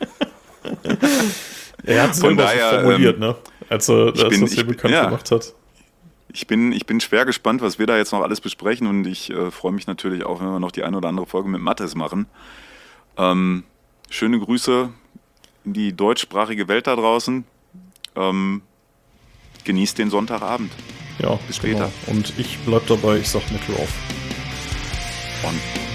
Speaker 2: Er hat es
Speaker 3: Von
Speaker 2: selber so
Speaker 3: daher,
Speaker 2: formuliert,
Speaker 3: ähm,
Speaker 2: ne? Als er als
Speaker 3: bin-
Speaker 2: das hier
Speaker 3: ich bin-
Speaker 2: bekannt
Speaker 3: ja.
Speaker 2: gemacht hat.
Speaker 3: ich bin, ich bin schwer gespannt, was wir da jetzt noch alles besprechen und ich äh, freue mich natürlich auch, wenn wir noch die eine oder andere Folge mit Mattes machen. Ähm, schöne Grüße in die deutschsprachige Welt da draußen. Ähm, genießt den Sonntagabend.
Speaker 2: Ja,
Speaker 3: Bis später.
Speaker 2: Genau. Und ich bleib dabei, ich sag Metal auf.
Speaker 3: Und